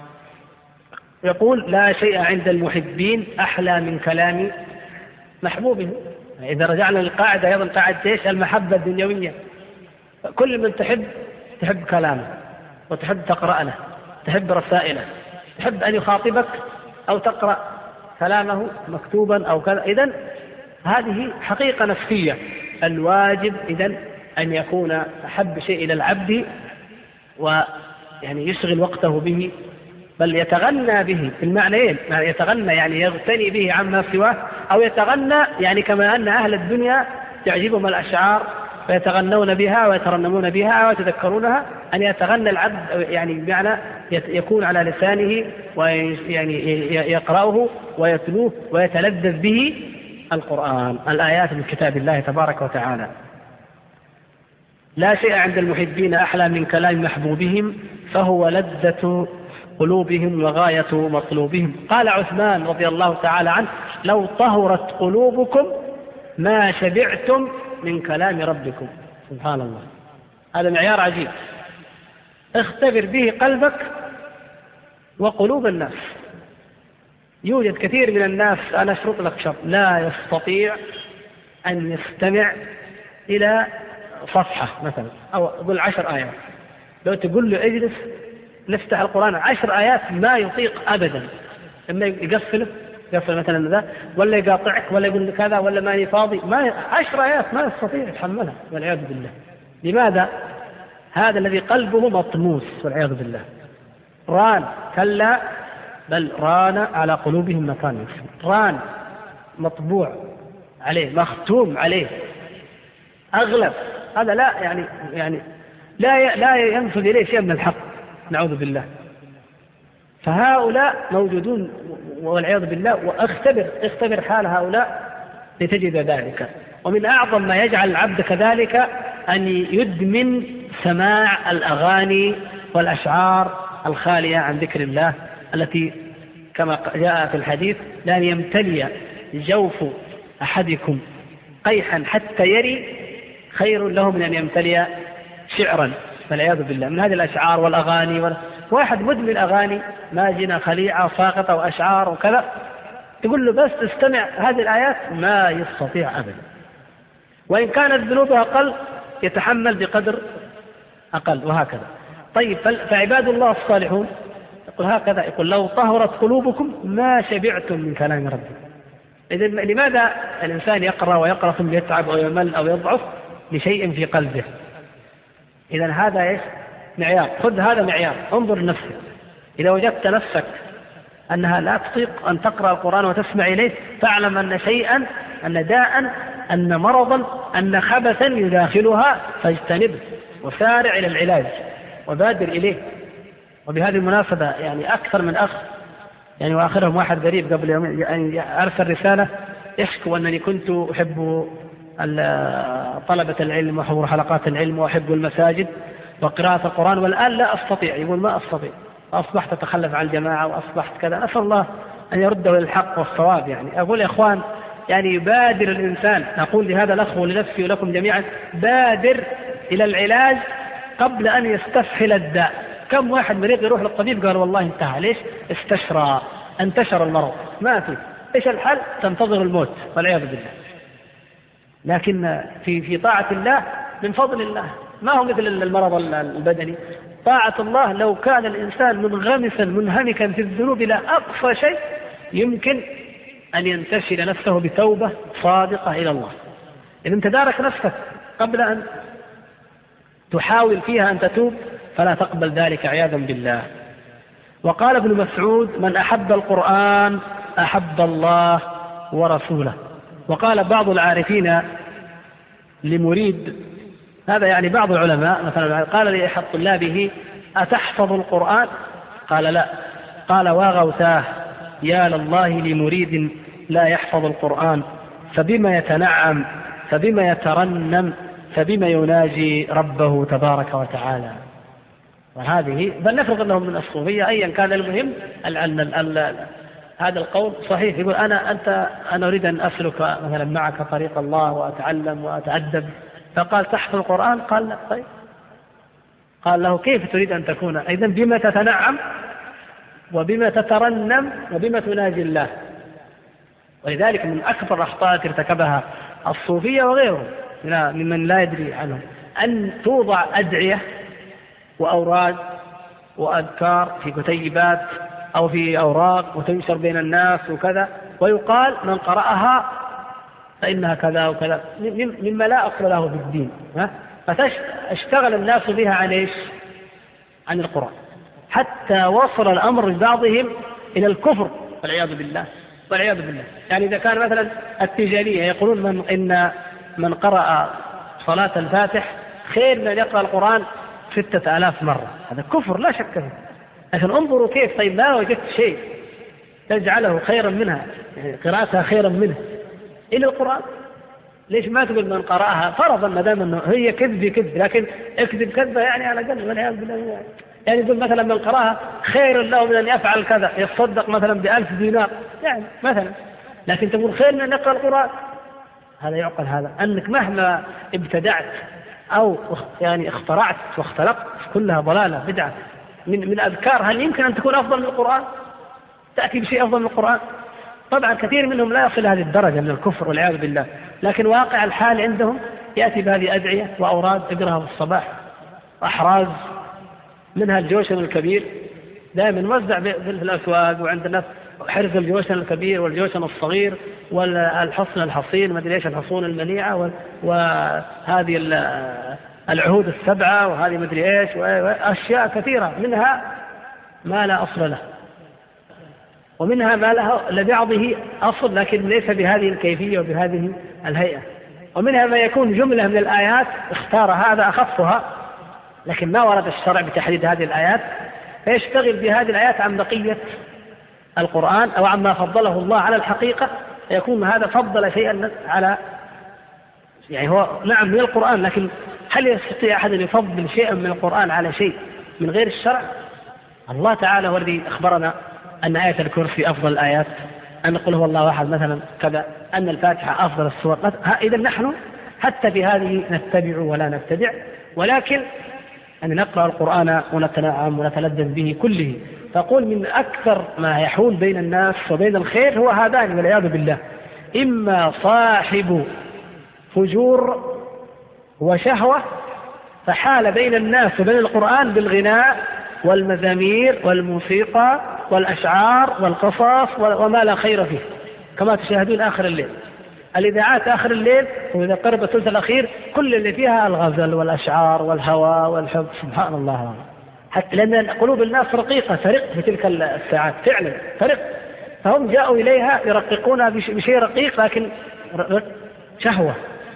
يقول لا شيء عند المحبين أحلى من كلام محبوبه. إذا رجعنا للقاعدة أيضا قاعدة إيش؟ المحبة الدنيوية. كل من تحب تحب كلامه وتحب تقرأ له تحب رسائله تحب أن يخاطبك أو تقرأ كلامه مكتوبا أو كذا. إذن هذه حقيقة نفسية. الواجب إذن أن يكون أحب شيء إلى العبد ويعني يشغل وقته به بل يتغنى به في المعنيين. يتغنى يعني يغتني به عما سواه أو يتغنى يعني كما أن أهل الدنيا تعجبهم الأشعار فيتغنون بها ويترنمون بها ويتذكرونها أن يتغنى العبد يعني بمعنى يكون على لسانه ويعني يقرأه ويتلوه ويتلذذ به القرآن الآيات من كتاب الله تبارك وتعالى. لا شيء عند المحبين أحلى من كلام محبوبهم فهو لذة قلوبهم وغاية مطلوبهم. قال عثمان رضي الله تعالى عنه لو طهرت قلوبكم ما شبعتم من كلام ربكم. سبحان الله. هذا معيار عجيب اختبر به قلبك وقلوب الناس. يوجد كثير من الناس أنا أشرط لك شرط لا يستطيع أن يستمع إلى صفحة مثلا أو أقول عشر آيات. لو تقول له اجلس نفتح القرآن عشر آيات ما يطيق أبدا. إما يقفله يقفل مثلا ذا ولا يقاطعك ولا يقول لك هذا ولا ماني فاضي. ما عشر آيات ما يستطيع يتحملها والعياذ بالله. لماذا؟ هذا الذي قلبه مطموس والعياذ بالله. ران كلا بل ران على قلوبهم ما كانوا يكسبون. ران مطبوع عليه مختوم عليه أغلب. هذا لا يعني يعني لا لا ينفذ إليه شيء من الحق نعوذ بالله. فهؤلاء موجودون والعياذ بالله. واختبر اختبر حال هؤلاء لتجد ذلك. ومن أعظم ما يجعل العبد كذلك أن يدمن سماع الأغاني والأشعار الخالية عن ذكر الله، التي كما جاء في الحديث: لأن يمتلي جوف أحدكم قيحا حتى يري خير له من أن يمتلي شعرا، والعياذ بالله، من هذه الأشعار والأغاني. وال... واحد مدمن أغاني ماجنة خليعة ساقطة وأشعار وكذا، تقول له بس استمع هذه الآيات، ما يستطيع أبدا. وإن كانت ذنوبها أقل يتحمل بقدر أقل، وهكذا. طيب، فعباد الله الصالحون يقول هكذا، يقول: لو طهرت قلوبكم ما شبعتم من كلام ربكم. إذن لماذا الإنسان يقرأ ويقرأ ثم يتعب أو يمل أو يضعف لشيء في قلبه؟ إذن هذا إيش؟ معيار. خذ هذا معيار، انظر لنفسك. إذا وجدت نفسك أنها لا تطيق أن تقرأ القرآن وتسمع إليه، فاعلم أن شيئا، أن داء، أن مرضا، أن خبثا يداخلها، فاجتنبه وسارع إلى العلاج وبادر إليه. وبهذه المناسبة يعني أكثر من أخ، يعني وآخرهم واحد غريب قبل يوم يعني أرسل رسالة يشكو أنني كنت أحب طلبة العلم وحضور حلقات العلم وأحب المساجد وقراءة القرآن، والآن لا أستطيع. يقول: ما أستطيع، أصبحت أتخلف عن الجماعة وأصبحت كذا. أسأل الله أن يرده للحق والصواب. يعني أقول يا إخوان، يعني يبادر الإنسان، نقول لهذا الأخ ولنفسي ولكم جميعا: بادر إلى العلاج قبل أن يستفحل الداء. كم واحد مريض يروح للطبيب قال والله انتهى، ليش؟ استشرى، انتشر المرض، ما في. إيش الحل؟ تنتظر الموت والعياذ بالله. لكن في في طاعة الله من فضل الله، ما هو مثل المرض البدني. طاعة الله لو كان الإنسان منغمسا منهمكا في الذنوب لا أقصى شيء، يمكن أن ينتشل نفسه بتوبة صادقة إلى الله. إذا انت دارك نفسك قبل أن تحاول فيها أن تتوب، فلا تقبل ذلك عياذا بالله. وقال ابن مسعود: من أحب القرآن أحب الله ورسوله. وقال بعض العارفين لمريد، هذا يعني بعض العلماء مثلا، قال لأحد طلابه: أتحفظ القرآن؟ قال: لا. قال: واغوتاه، يا لله لمريد لا يحفظ القرآن، فبما يتنعم، فبما يترنم، فبما يناجي ربه تبارك وتعالى. وهذه بل نفرض أنهم من الصوفية أيا كان، المهم هذا القول صحيح. يقول: أنا أنت أنا أريد أن أسلك مثلا معك طريق الله وأتعلم وأتأدب، فقال: تحفظ القرآن؟ قال: لا. طيب، قال له: كيف تريد أن تكون؟ إذن بما تتنعم وبما تترنم وبما تناجي الله. ولذلك من أكبر الأخطاء التي ارتكبها الصوفية وغيرهم ممن لا يدري عنهم أن توضع أدعية وأوراد وأذكار في كتيبات أو في أوراق وتنشر بين الناس وكذا، ويقال: من قرأها فإنها كذا وكذا، مما لا أصل له في الدين. فاشتغل الناس بها عن إيش؟ عن القرآن، حتى وصل الأمر لبعضهم إلى الكفر والعياذ بالله والعياذ بالله. يعني إذا كان مثلا التجارية يقولون من إن من قرأ صلاة الفاتح خير من أن يقرأ القرآن ستة آلاف مرة، هذا كفر لا شك فيه. لكن انظروا كيف، طيب ما وجدت شيء تجعله خيرا منها، يعني قراءتها خيرا منه إلى القرآن. ليش ما تقول من قرأها فرضا، ما دام انه هي كذب كذب، لكن اكذب كذبة يعني على قلب والعياذ بالله. يعني يقول مثلا من قرأها خير له من أن يفعل كذا، يتصدق مثلا بألف دينار يعني مثلا، لكن تقول خير من أن يقرأ القرآن. هذا يعقل؟ هذا أنك مهما ابتدعت أو يعني اخترعت واختلقت كلها ضلالة بدعة من من أذكار، هل يمكن أن تكون أفضل من القرآن؟ تأتي بشيء أفضل من القرآن؟ طبعا كثير منهم لا يصل هذه الدرجة من الكفر والعياذ بالله، لكن واقع الحال عندهم يأتي بهذه أدعية وأوراد اقرأها في الصباح، أحراز منها الجوشن الكبير دائما موزع في الأسواق وعند الناس، حرز الجوشن الكبير والجوشن الصغير والحصن الحصين ما أدري إيش الحصون المنيعة وهذه العهود السبعة وهذه ما أدري إيش وأشياء كثيرة، منها ما لا أصل له ومنها ما له لبعضه أصل لكن ليس بهذه الكيفية وبهذه الهيئة، ومنها ما يكون جملة من الآيات اختار هذا أخفها لكن ما ورد الشرع بتحديد هذه الآيات، فيشتغل بهذه الآيات عن بقية القرآن أو عما فضله الله على الحقيقة، يكون هذا فضل شيئا على، يعني هو نعم من القرآن، لكن هل يستطيع أحد أن يفضل شيئا من القرآن على شيء من غير الشرع؟ الله تعالى هو الذي أخبرنا أن آية الكرسي أفضل الآيات، أن قل هو الله أحد مثلا كذا، أن الفاتحة أفضل السور. إذا نحن حتى في هذه نتبع ولا نبتدع، ولكن أن نقرأ القرآن ونتنعم ونتلذذ به كله. فقول من أكثر ما يحول بين الناس وبين الخير هو هذان والعياذ بالله، إما صاحب فجور وشهوة فحال بين الناس وبين القرآن بالغناء والمزامير والموسيقى والأشعار والقصص وما لا خير فيه، كما تشاهدون آخر الليل الإذاعات آخر الليل وإذا قرب الثلث الأخير كل اللي فيها الغزل والأشعار والهوى والحب. سبحان الله، حتى لأن قلوب الناس رقيقة ترق في تلك الساعات فعلا ترق، فهم جاءوا إليها يرققونها بشيء رقيق، لكن شهوة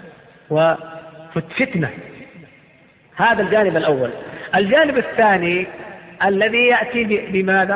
وفتنة. هذا الجانب الأول. الجانب الثاني الذي يأتي بماذا؟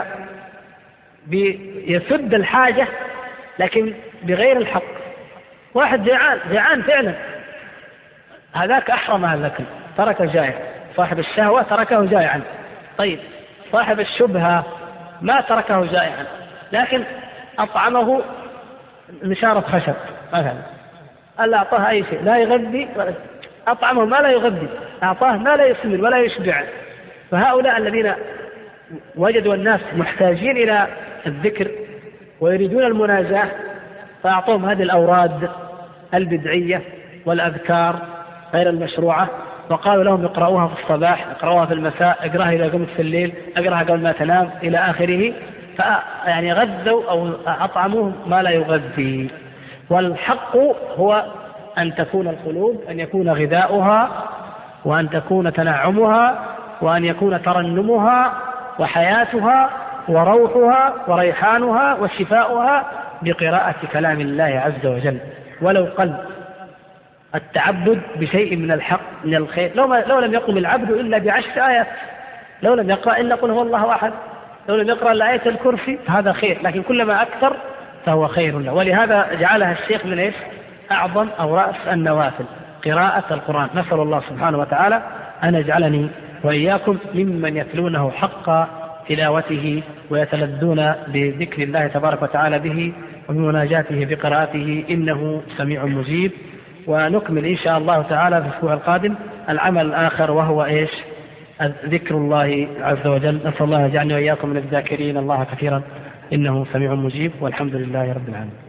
بيسد الحاجة لكن بغير الحق. واحد جيعان جيعان فعلا، هذاك أحرمها لكن ترك جائع، صاحب الشهوة تركه جائعا. طيب صاحب الشبهة ما تركه جائعا لكن أطعمه نشارة خشب مثلا، ألا أعطاه أي شيء لا يغذي، أطعمه ما لا يغذي، أعطاه ما لا يسمن ولا يشبع. فهؤلاء الذين وجدوا الناس محتاجين إلى الذكر ويريدون المناجاة فأعطوهم هذه الأوراد البدعية والأذكار غير المشروعة، وقالوا لهم اقرأوها في الصباح، اقرأوها في المساء، اقرأها إذا قمت في الليل، اقرأها قبل ما تنام إلى آخره. فيعني غذوا أو أطعموهم ما لا يغذي. والحق هو أن تكون القلوب، أن يكون غذاؤها وأن تكون تنعمها وأن يكون ترنمها وحياتها وروحها وريحانها وشفاؤها بقراءة كلام الله عز وجل، ولو قل التعبد بشيء من الحق من الخير. لو, لو لم يقم العبد إلا بعشر آيات، لو لم يقرأ إلا قل هو الله أحد، لو لم يقرأ إلا آية الكرسي هذا خير، لكن كلما أكثر فهو خير له. ولهذا جعلها الشيخ من إيش؟ أعظم أو رأس النوافل قراءة القرآن. نسأل الله سبحانه وتعالى أن يجعلني وإياكم ممن يتلونه حق تلاوته ويتلذون بذكر الله تبارك وتعالى به وبمناجاته بقراءته، إنه سميع مجيب. ونكمل إن شاء الله تعالى في الأسبوع القادم العمل الآخر وهو إيش؟ ذكر الله عز وجل. نسأل الله يجعلني وإياكم من الذاكرين الله كثيرا إنه سميع مجيب، والحمد لله رب العالمين.